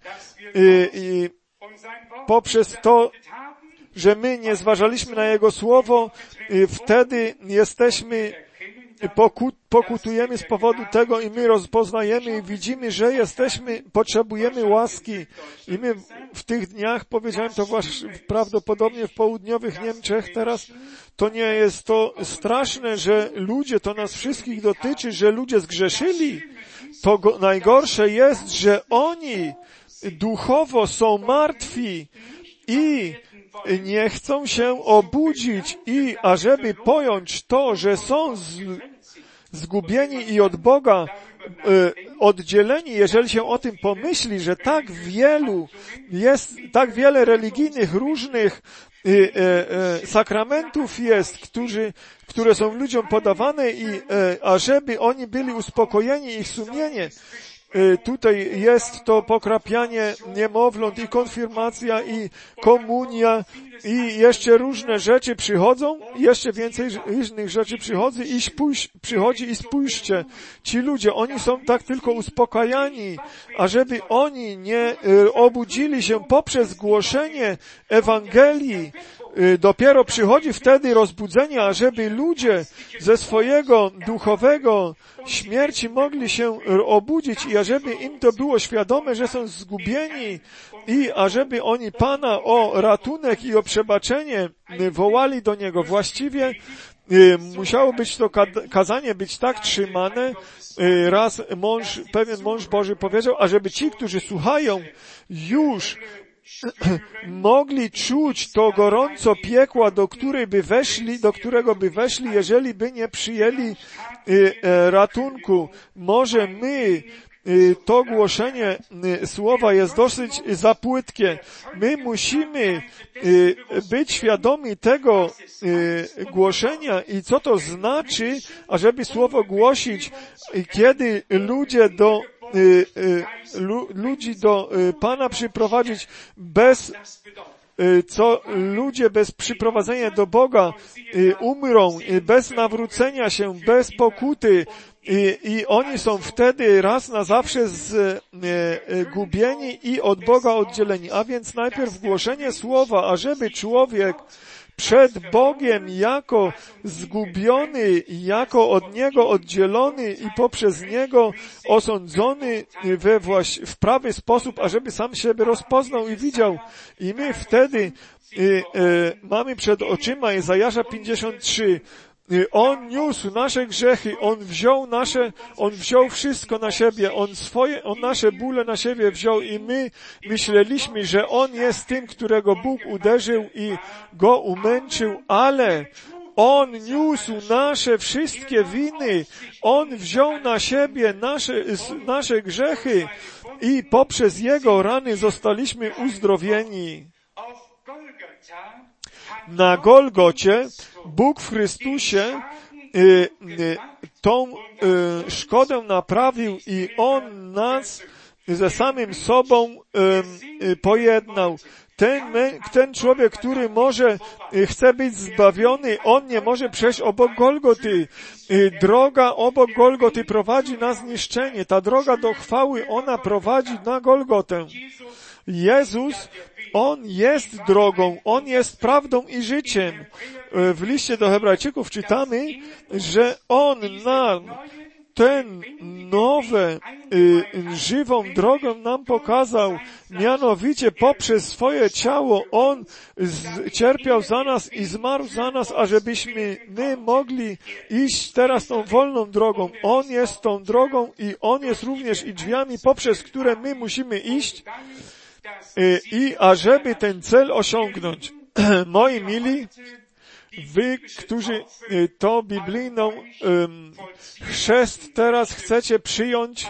poprzez to, że my nie zważaliśmy na Jego Słowo, wtedy jesteśmy pokutujemy z powodu tego i my rozpoznajemy i widzimy, że potrzebujemy łaski. I my w tych dniach, powiedziałem to prawdopodobnie w południowych Niemczech teraz, to nie jest to straszne, że ludzie, to nas wszystkich dotyczy, że ludzie zgrzeszyli. To najgorsze jest, że oni duchowo są martwi i nie chcą się obudzić i ażeby pojąć to, że są zgubieni i od Boga oddzieleni, jeżeli się o tym pomyśli, że tak wiele religijnych różnych sakramentów jest, które są ludziom podawane i ażeby oni byli uspokojeni, ich sumienie. Tutaj jest to pokrapianie niemowląt i konfirmacja i komunia i jeszcze różne rzeczy przychodzą, jeszcze więcej innych rzeczy przychodzi i spójrzcie. Ci ludzie, oni są tak tylko uspokajani, ażeby oni nie obudzili się poprzez głoszenie Ewangelii. Dopiero przychodzi wtedy rozbudzenie, ażeby ludzie ze swojego duchowego śmierci mogli się obudzić i ażeby im to było świadome, że są zgubieni i ażeby oni Pana o ratunek i o przebaczenie wołali do Niego. Właściwie musiało być to kazanie być tak trzymane. Raz pewien mąż Boży powiedział, ażeby ci, którzy słuchają, już mogli czuć to gorąco piekła, do którego by weszli, jeżeli by nie przyjęli ratunku. Może to głoszenie słowa jest dosyć za płytkie. My musimy być świadomi tego głoszenia i co to znaczy, ażeby słowo głosić, kiedy ludzi do Pana przyprowadzić ludzie bez przyprowadzenia do Boga umrą, bez nawrócenia się, bez pokuty i oni są wtedy raz na zawsze zgubieni i od Boga oddzieleni. A więc najpierw głoszenie słowa, ażeby człowiek przed Bogiem jako zgubiony, jako od Niego oddzielony i poprzez Niego osądzony w prawy sposób, ażeby sam siebie rozpoznał i widział. I my wtedy mamy przed oczyma Izajasza 53. On niósł nasze grzechy, On wziął wszystko na siebie, On nasze bóle na siebie wziął i my myśleliśmy, że On jest tym, którego Bóg uderzył i go umęczył, ale On niósł nasze wszystkie winy, On wziął na siebie nasze grzechy i poprzez Jego rany zostaliśmy uzdrowieni. Na Golgocie Bóg w Chrystusie tą szkodę naprawił i On nas ze samym sobą pojednał. Ten człowiek, który chce być zbawiony, on nie może przejść obok Golgoty. Droga obok Golgoty prowadzi na zniszczenie. Ta droga do chwały, ona prowadzi na Golgotę. Jezus, On jest drogą, On jest prawdą i życiem. W liście do Hebrajczyków czytamy, że On nam tę żywą drogę nam pokazał, mianowicie poprzez swoje ciało On cierpiał za nas i zmarł za nas, ażebyśmy my mogli iść teraz tą wolną drogą. On jest tą drogą i On jest również i drzwiami, poprzez które my musimy iść, i ażeby ten cel osiągnąć. Moi mili, wy, którzy to biblijną chrzest teraz chcecie przyjąć,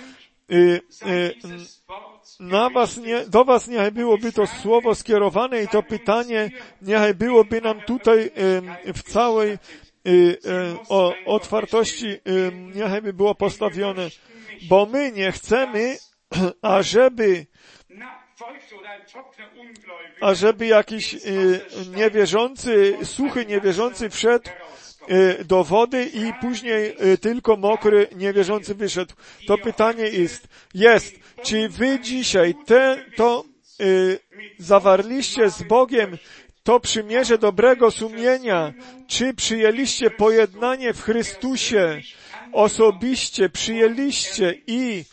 do was niechaj byłoby to słowo skierowane i to pytanie niechaj byłoby nam tutaj w całej otwartości niechaj by było postawione, bo my nie chcemy, ażeby jakiś suchy niewierzący wszedł do wody i później tylko mokry niewierzący wyszedł. To pytanie jest, czy wy dzisiaj zawarliście z Bogiem to przymierze dobrego sumienia? Czy przyjęliście pojednanie w Chrystusie? Osobiście przyjęliście i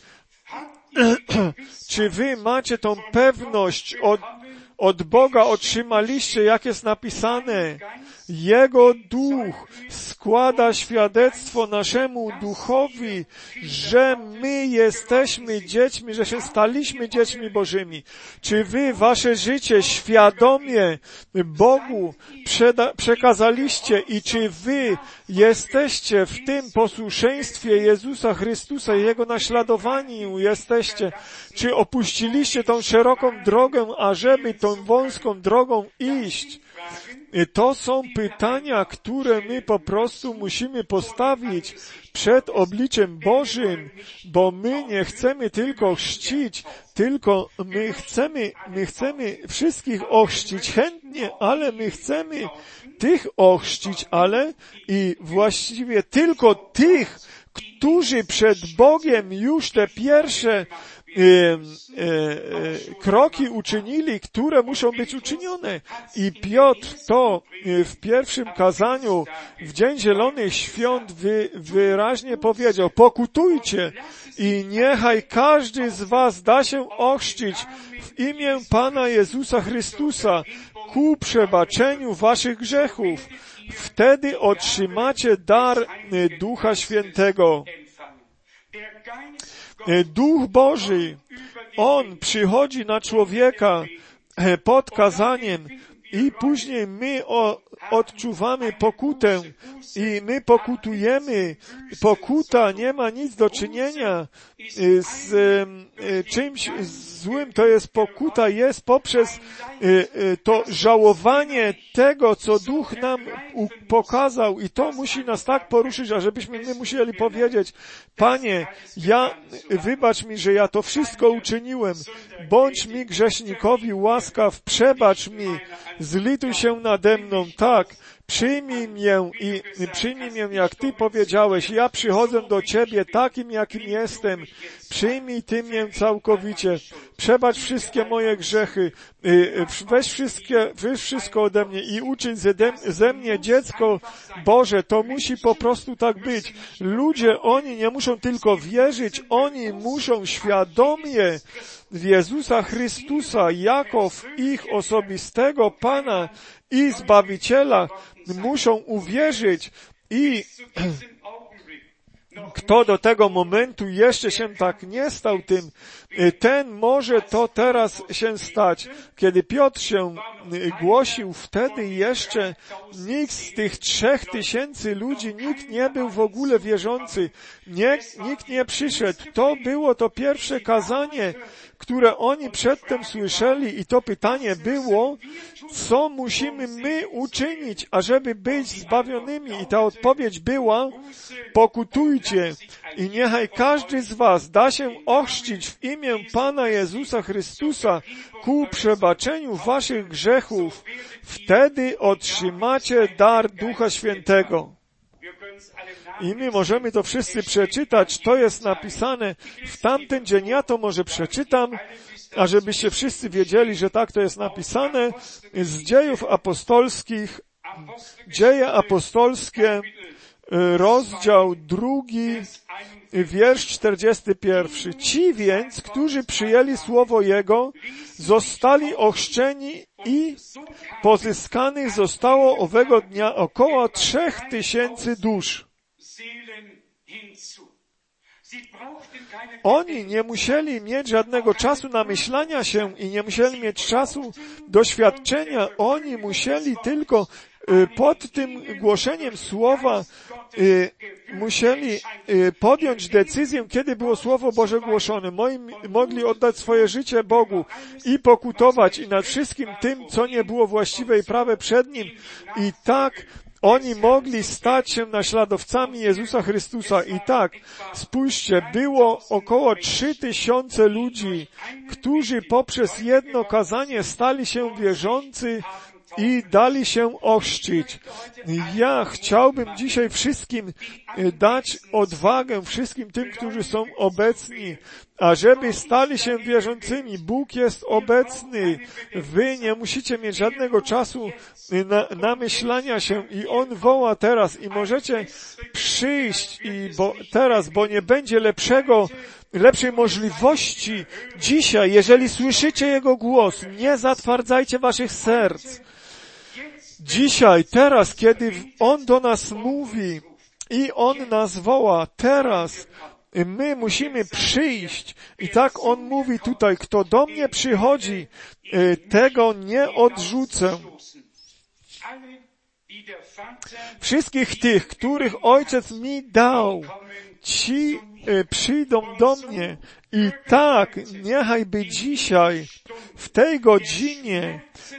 czy wy macie tą pewność od Boga otrzymaliście, jak jest napisane? Jego Duch składa świadectwo naszemu duchowi, że my jesteśmy dziećmi, że się staliśmy dziećmi Bożymi. Czy wy wasze życie świadomie Bogu przekazaliście i czy wy jesteście w tym posłuszeństwie Jezusa Chrystusa i Jego naśladowaniu jesteście? Czy opuściliście tą szeroką drogę, ażeby tą wąską drogą iść? To są pytania, które my po prostu musimy postawić przed obliczem Bożym, bo my nie chcemy tylko chrzcić, tylko my chcemy wszystkich ochrzcić chętnie, ale my chcemy tych ochrzcić, ale i właściwie tylko tych, którzy przed Bogiem już te pierwsze kroki uczynili, które muszą być uczynione. I Piotr to w pierwszym kazaniu w Dzień Zielonych Świąt wyraźnie powiedział: pokutujcie i niechaj każdy z was da się ochrzcić w imię Pana Jezusa Chrystusa ku przebaczeniu waszych grzechów. Wtedy otrzymacie dar Ducha Świętego. Duch Boży, On przychodzi na człowieka pod kazaniem i później my odczuwamy pokutę i my pokutujemy. Pokuta nie ma nic do czynienia z czymś złym. To jest pokuta, jest poprzez to żałowanie tego, co Duch nam pokazał i to musi nas tak poruszyć, ażebyśmy my musieli powiedzieć: Panie, wybacz mi, że ja to wszystko uczyniłem. Bądź mi grzesznikowi łaskaw, przebacz mi, zlituj się nade mną, tak. Przyjmij mnie jak Ty powiedziałeś. Ja przychodzę do Ciebie takim, jakim jestem. Przyjmij Ty mnie całkowicie. Przebacz wszystkie moje grzechy. Weź wszystko ode mnie i uczyń ze mnie dziecko Boże. To musi po prostu tak być. Ludzie, oni nie muszą tylko wierzyć, oni muszą świadomie w Jezusa Chrystusa jako w ich osobistego Pana i Zbawiciela muszą uwierzyć i kto do tego momentu jeszcze się tak nie stał tym, ten może to teraz się stać. Kiedy Piotr się głosił, wtedy jeszcze nikt z tych 3000 ludzi, nikt nie był w ogóle wierzący. Nikt nie przyszedł. To było to pierwsze kazanie, które oni przedtem słyszeli i to pytanie było, co musimy my uczynić, ażeby być zbawionymi. I ta odpowiedź była: pokutujcie i niechaj każdy z was da się ochrzcić w imię Pana Jezusa Chrystusa ku przebaczeniu waszych grzechów. Wtedy otrzymacie dar Ducha Świętego. I my możemy to wszyscy przeczytać. To jest napisane w tamten dzień. Ja to może przeczytam, a żebyście wszyscy wiedzieli, że tak to jest napisane z Dziejów Apostolskich. Dzieje Apostolskie, rozdział 2, wiersz 41. Ci więc, którzy przyjęli słowo Jego, zostali ochrzczeni i pozyskanych zostało owego dnia około 3000 dusz. Oni nie musieli mieć żadnego czasu namyślania się i nie musieli mieć czasu doświadczenia. Oni musieli tylko pod tym głoszeniem słowa musieli podjąć decyzję, kiedy było Słowo Boże głoszone. Mogli oddać swoje życie Bogu i pokutować i nad wszystkim tym, co nie było właściwe i prawe przed Nim. I tak oni mogli stać się naśladowcami Jezusa Chrystusa. I tak, spójrzcie, było około 3000 ludzi, którzy poprzez jedno kazanie stali się wierzący i dali się ochrzcić. Ja chciałbym dzisiaj wszystkim dać odwagę, wszystkim tym, którzy są obecni, ażeby stali się wierzącymi. Bóg jest obecny. Wy nie musicie mieć żadnego czasu na myślania się i On woła teraz i możecie przyjść bo nie będzie lepszej możliwości dzisiaj, jeżeli słyszycie Jego głos. Nie zatwardzajcie waszych serc. Dzisiaj, teraz, kiedy On do nas mówi i On nas woła, teraz my musimy przyjść. I tak On mówi tutaj, kto do mnie przychodzi, tego nie odrzucę. Wszystkich tych, których Ojciec mi dał, ci przyjdą do mnie. I tak, niechajby dzisiaj, w tej godzinie,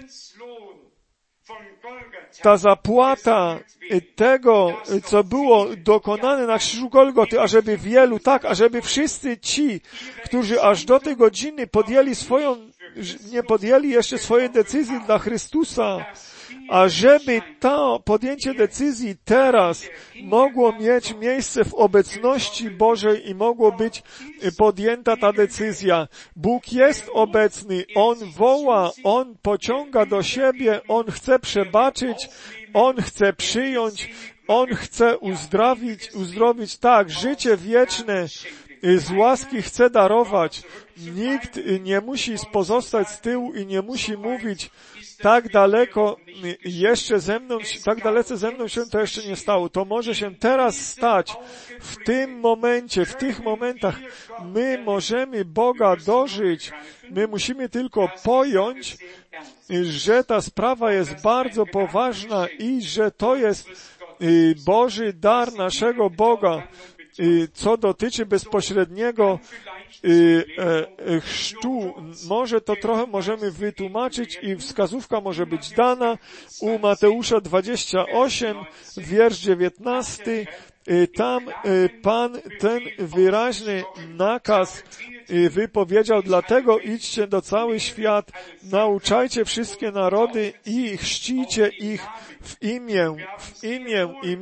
ta zapłata tego, co było dokonane na krzyżu Golgoty, ażeby wszyscy ci, którzy aż do tej godziny nie podjęli jeszcze swojej decyzji dla Chrystusa, ażeby to podjęcie decyzji teraz mogło mieć miejsce w obecności Bożej i mogło być podjęta ta decyzja. Bóg jest obecny, On woła, On pociąga do siebie, On chce przebaczyć, On chce przyjąć, On chce uzdrowić, tak, życie wieczne z łaski chce darować. Nikt nie musi pozostać z tyłu i nie musi mówić, tak dalece ze mną się to jeszcze nie stało. To może się teraz stać. W tym momencie, w tych momentach my możemy Boga dożyć. My musimy tylko pojąć, że ta sprawa jest bardzo poważna i że to jest Boży dar naszego Boga, co dotyczy bezpośredniego chrztu. Może to trochę możemy wytłumaczyć i wskazówka może być dana u Mateusza 28, wiersz 19. Tam Pan ten wyraźny nakaz wypowiedział, dlatego idźcie do cały świat, nauczajcie wszystkie narody i chrzcijcie ich w imię i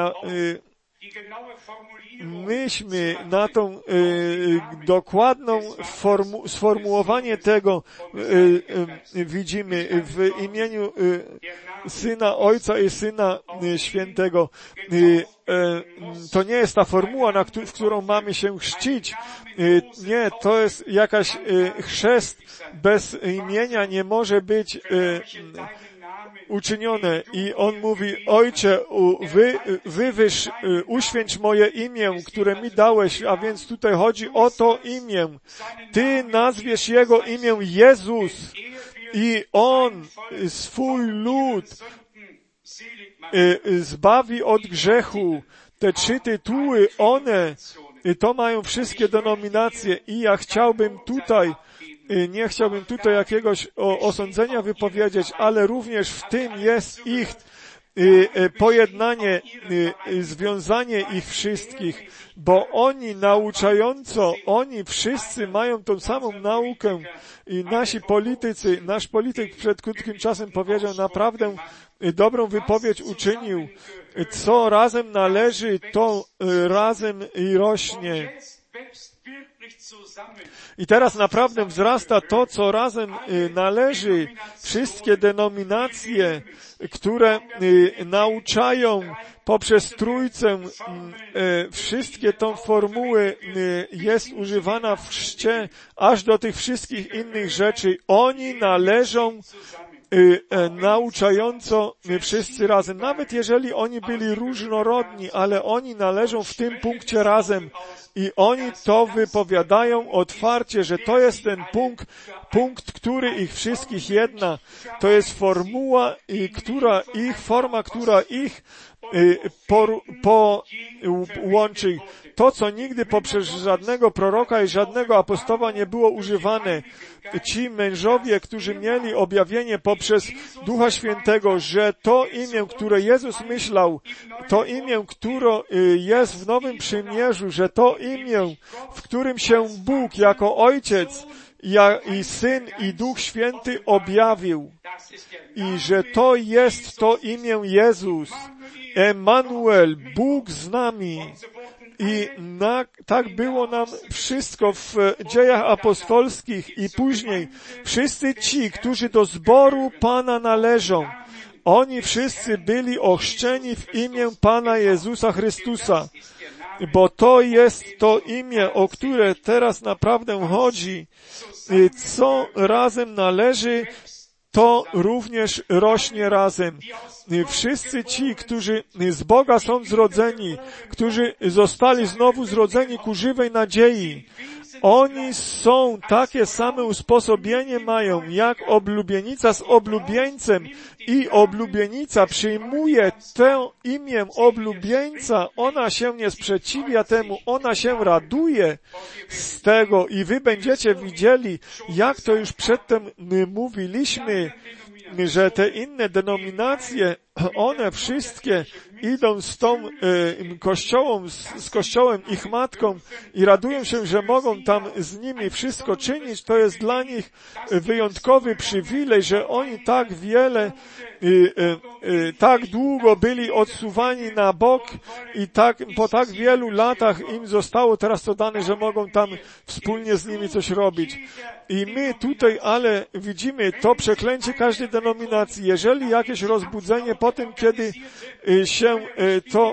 myśmy na tą dokładną sformułowanie tego widzimy w imieniu Syna, Ojca i Syna Świętego. To nie jest ta formuła, w którą mamy się chrzcić. Nie, to jest jakaś chrzest bez imienia nie może być uczynione. I on mówi, Ojcze, uświęć moje imię, które mi dałeś, a więc tutaj chodzi o to imię. Ty nazwiesz Jego imię Jezus i On swój lud zbawi od grzechu. Te 3 tytuły, to mają wszystkie denominacje i ja nie chciałbym tutaj jakiegoś osądzenia wypowiedzieć, ale również w tym jest ich pojednanie, związanie ich wszystkich, bo oni wszyscy mają tą samą naukę i nasz polityk przed krótkim czasem powiedział naprawdę dobrą wypowiedź uczynił, co razem należy, to razem i rośnie. I teraz naprawdę wzrasta to, co razem należy. Wszystkie denominacje, które nauczają poprzez Trójcę, wszystkie tą formuły jest używana w chrzcie, aż do tych wszystkich innych rzeczy. Oni należą nauczająco wszyscy razem. Nawet jeżeli oni byli różnorodni, ale oni należą w tym punkcie razem. I oni to wypowiadają otwarcie, że to jest ten punkt, który ich wszystkich jedna. To jest forma, która ich połączy. To, co nigdy poprzez żadnego proroka i żadnego apostoła nie było używane. Ci mężowie, którzy mieli objawienie poprzez Ducha Świętego, że to imię, które Jezus myślał, to imię, które jest w Nowym Przymierzu, że to imię, w którym się Bóg jako Ojciec i Syn, i Duch Święty objawił. I że to jest to imię Jezus, Emanuel, Bóg z nami. I tak było nam wszystko w dziejach apostolskich i później. Wszyscy ci, którzy do zboru Pana należą, oni wszyscy byli ochrzczeni w imię Pana Jezusa Chrystusa. Bo to jest to imię, o które teraz naprawdę chodzi. Co razem należy, to również rośnie razem. Wszyscy ci, którzy z Boga są zrodzeni, którzy zostali znowu zrodzeni ku żywej nadziei, oni są takie same usposobienie mają, jak oblubienica z oblubieńcem i oblubienica przyjmuje to imię oblubieńca, ona się nie sprzeciwia temu, ona się raduje z tego i wy będziecie widzieli, jak to już przedtem mówiliśmy, że te inne denominacje, one wszystkie idą z tą z Kościołem, ich matką i radują się, że mogą tam z nimi wszystko czynić. To jest dla nich wyjątkowy przywilej, że oni tak wiele, tak długo byli odsuwani na bok i po tak wielu latach im zostało teraz to dane, że mogą tam wspólnie z nimi coś robić. I my tutaj, ale widzimy to przeklęcie każdej denominacji. Jeżeli jakieś rozbudzenie po tym, kiedy się to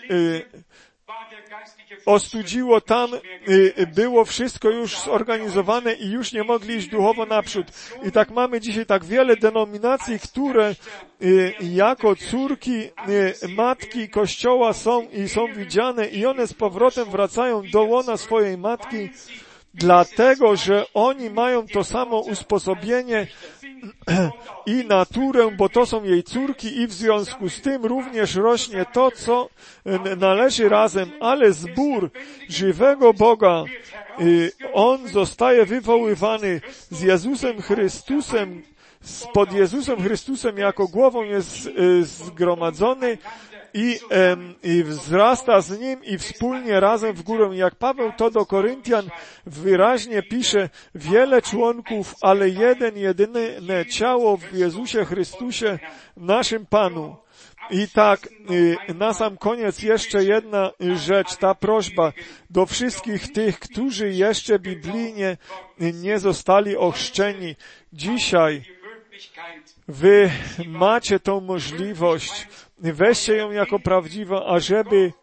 ostudziło, tam było wszystko już zorganizowane i już nie mogli iść duchowo naprzód. I tak mamy dzisiaj tak wiele denominacji, które jako córki, matki Kościoła są widziane i one z powrotem wracają do łona swojej matki, dlatego, że oni mają to samo usposobienie i naturę, bo to są jej córki i w związku z tym również rośnie to, co należy razem, ale zbór żywego Boga, on zostaje wywoływany z Jezusem Chrystusem, pod Jezusem Chrystusem jako głową jest zgromadzony i wzrasta z Nim i wspólnie razem w górę. Jak Paweł to do Koryntian wyraźnie pisze, wiele członków, ale jedyne ciało w Jezusie Chrystusie, naszym Panu. I tak, na sam koniec jeszcze jedna rzecz, ta prośba do wszystkich tych, którzy jeszcze biblijnie nie zostali ochrzczeni. Dzisiaj wy macie tą możliwość, weźcie ją jako prawdziwą, ażeby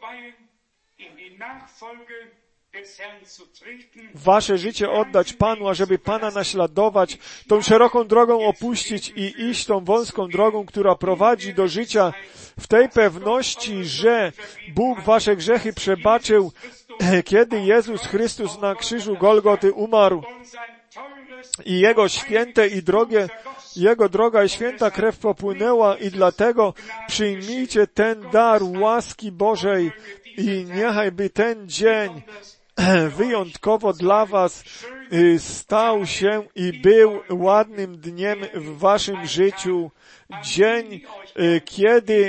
wasze życie oddać Panu, ażeby Pana naśladować, tą szeroką drogą opuścić i iść tą wąską drogą, która prowadzi do życia w tej pewności, że Bóg wasze grzechy przebaczył, kiedy Jezus Chrystus na krzyżu Golgoty umarł i Jego święte i drogie, Jego droga i święta krew popłynęła i dlatego przyjmijcie ten dar łaski Bożej i niechaj by ten dzień wyjątkowo dla was stał się i był ładnym dniem w waszym życiu. Dzień, kiedy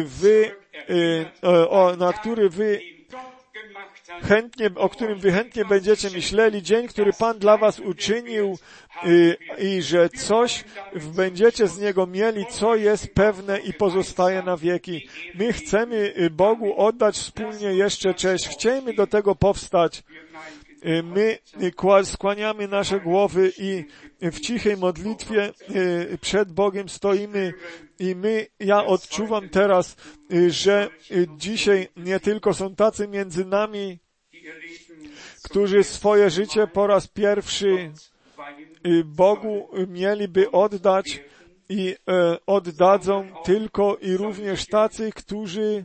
o którym wy chętnie będziecie myśleli, dzień, który Pan dla was uczynił i że coś będziecie z niego mieli, co jest pewne i pozostaje na wieki. My chcemy Bogu oddać wspólnie jeszcze cześć. Chcemy do tego powstać. My skłaniamy nasze głowy i w cichej modlitwie przed Bogiem stoimy i ja odczuwam teraz, że dzisiaj nie tylko są tacy między nami, którzy swoje życie po raz pierwszy Bogu mieliby oddać i oddadzą tylko i również tacy, którzy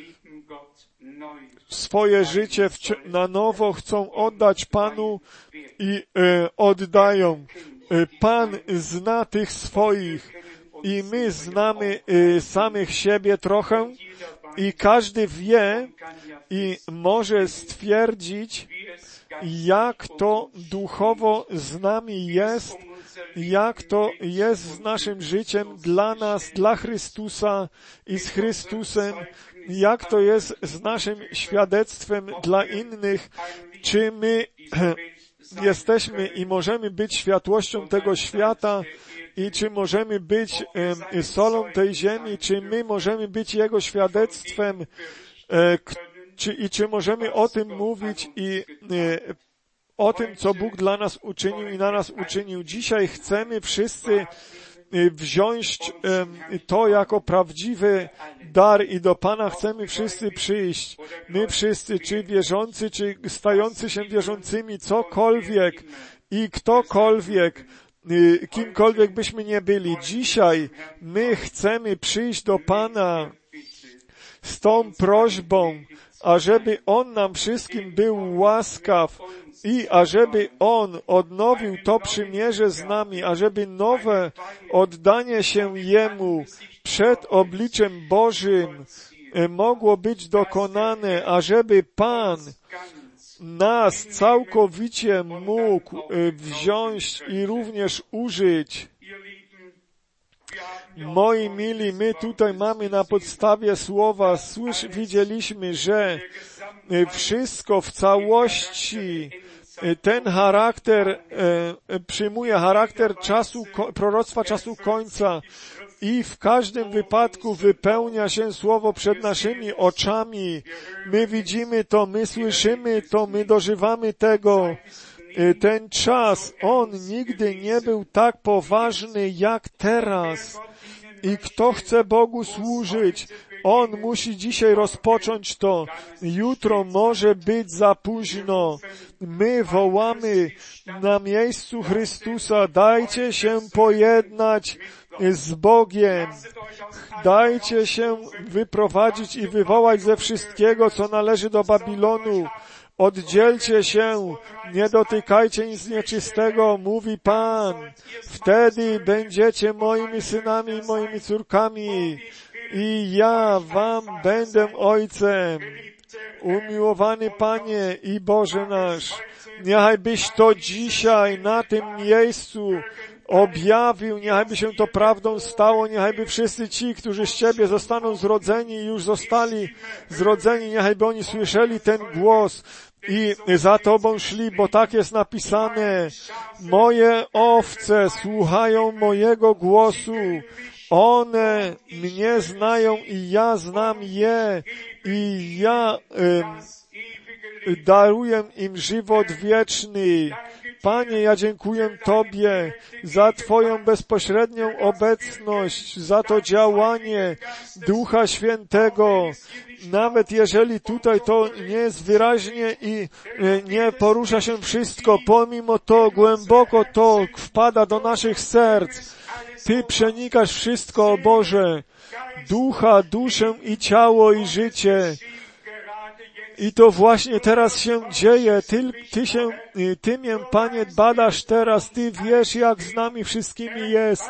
swoje życie na nowo chcą oddać Panu i oddają. Pan zna tych swoich i my znamy samych siebie trochę i każdy wie i może stwierdzić, jak to duchowo z nami jest, jak to jest z naszym życiem dla nas, dla Chrystusa i z Chrystusem, jak to jest z naszym świadectwem dla innych, czy my jesteśmy i możemy być światłością tego świata i czy możemy być solą tej ziemi, czy my możemy być Jego świadectwem, czy możemy o tym mówić i o tym, co Bóg dla nas uczynił i na nas uczynił. Dzisiaj chcemy wszyscy wziąć to jako prawdziwy dar i do Pana chcemy wszyscy przyjść. My wszyscy, czy wierzący, czy stający się wierzącymi, cokolwiek i ktokolwiek, kimkolwiek byśmy nie byli. Dzisiaj my chcemy przyjść do Pana z tą prośbą, ażeby On nam wszystkim był łaskaw i ażeby On odnowił to przymierze z nami, ażeby nowe oddanie się Jemu przed obliczem Bożym mogło być dokonane, ażeby Pan nas całkowicie mógł wziąć i również użyć. Moi mili, my tutaj mamy na podstawie słowa, widzieliśmy, że wszystko w całości, ten charakter przyjmuje charakter czasu, proroctwa czasu końca i w każdym wypadku wypełnia się słowo przed naszymi oczami. My widzimy to, my słyszymy to, my dożywamy tego. Ten czas, on nigdy nie był tak poważny jak teraz. I kto chce Bogu służyć, on musi dzisiaj rozpocząć to. Jutro może być za późno. My wołamy na miejscu Chrystusa, dajcie się pojednać z Bogiem. Dajcie się wyprowadzić i wywołać ze wszystkiego, co należy do Babilonu. Oddzielcie się, nie dotykajcie nic nieczystego, mówi Pan. Wtedy będziecie moimi synami i moimi córkami i ja wam będę Ojcem. Umiłowany Panie i Boże nasz, niechaj byś to dzisiaj na tym miejscu objawił, niechajby się to prawdą stało, niechajby wszyscy ci, którzy z Ciebie zostaną zrodzeni i już zostali zrodzeni, niechajby oni słyszeli ten głos i za Tobą szli, bo tak jest napisane. Moje owce słuchają mojego głosu. One mnie znają i ja znam je i ja daruję im żywot wieczny. Panie, ja dziękuję Tobie za Twoją bezpośrednią obecność, za to działanie Ducha Świętego. Nawet jeżeli tutaj to nie jest wyraźnie i nie porusza się wszystko, pomimo to głęboko to wpada do naszych serc. Ty przenikasz wszystko, o Boże, ducha, duszę i ciało i życie. I to właśnie teraz się dzieje. Ty mnie, Panie, badasz teraz. Ty wiesz, jak z nami wszystkimi jest.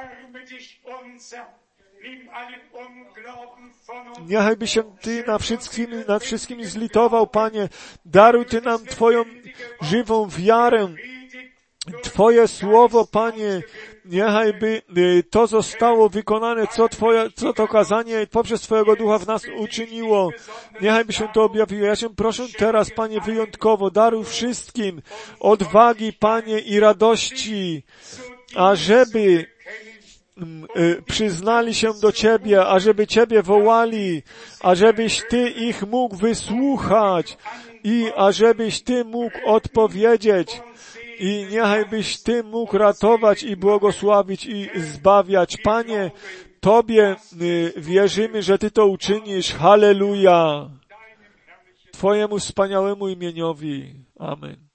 Niechajby się Ty nad wszystkimi zlitował, Panie. Daruj Ty nam Twoją żywą wiarę. Twoje słowo, Panie, niechajby to zostało wykonane, co to kazanie poprzez Twojego Ducha w nas uczyniło. Niechajby się to objawiło. Ja Cię proszę teraz, Panie, wyjątkowo, daruj wszystkim odwagi, Panie, i radości, ażeby przyznali się do Ciebie, ażeby Ciebie wołali, ażebyś Ty ich mógł wysłuchać i ażebyś Ty mógł odpowiedzieć. I niechajbyś Ty mógł ratować i błogosławić i zbawiać. Panie, Tobie wierzymy, że Ty to uczynisz. Halleluja! Twojemu wspaniałemu imieniowi. Amen.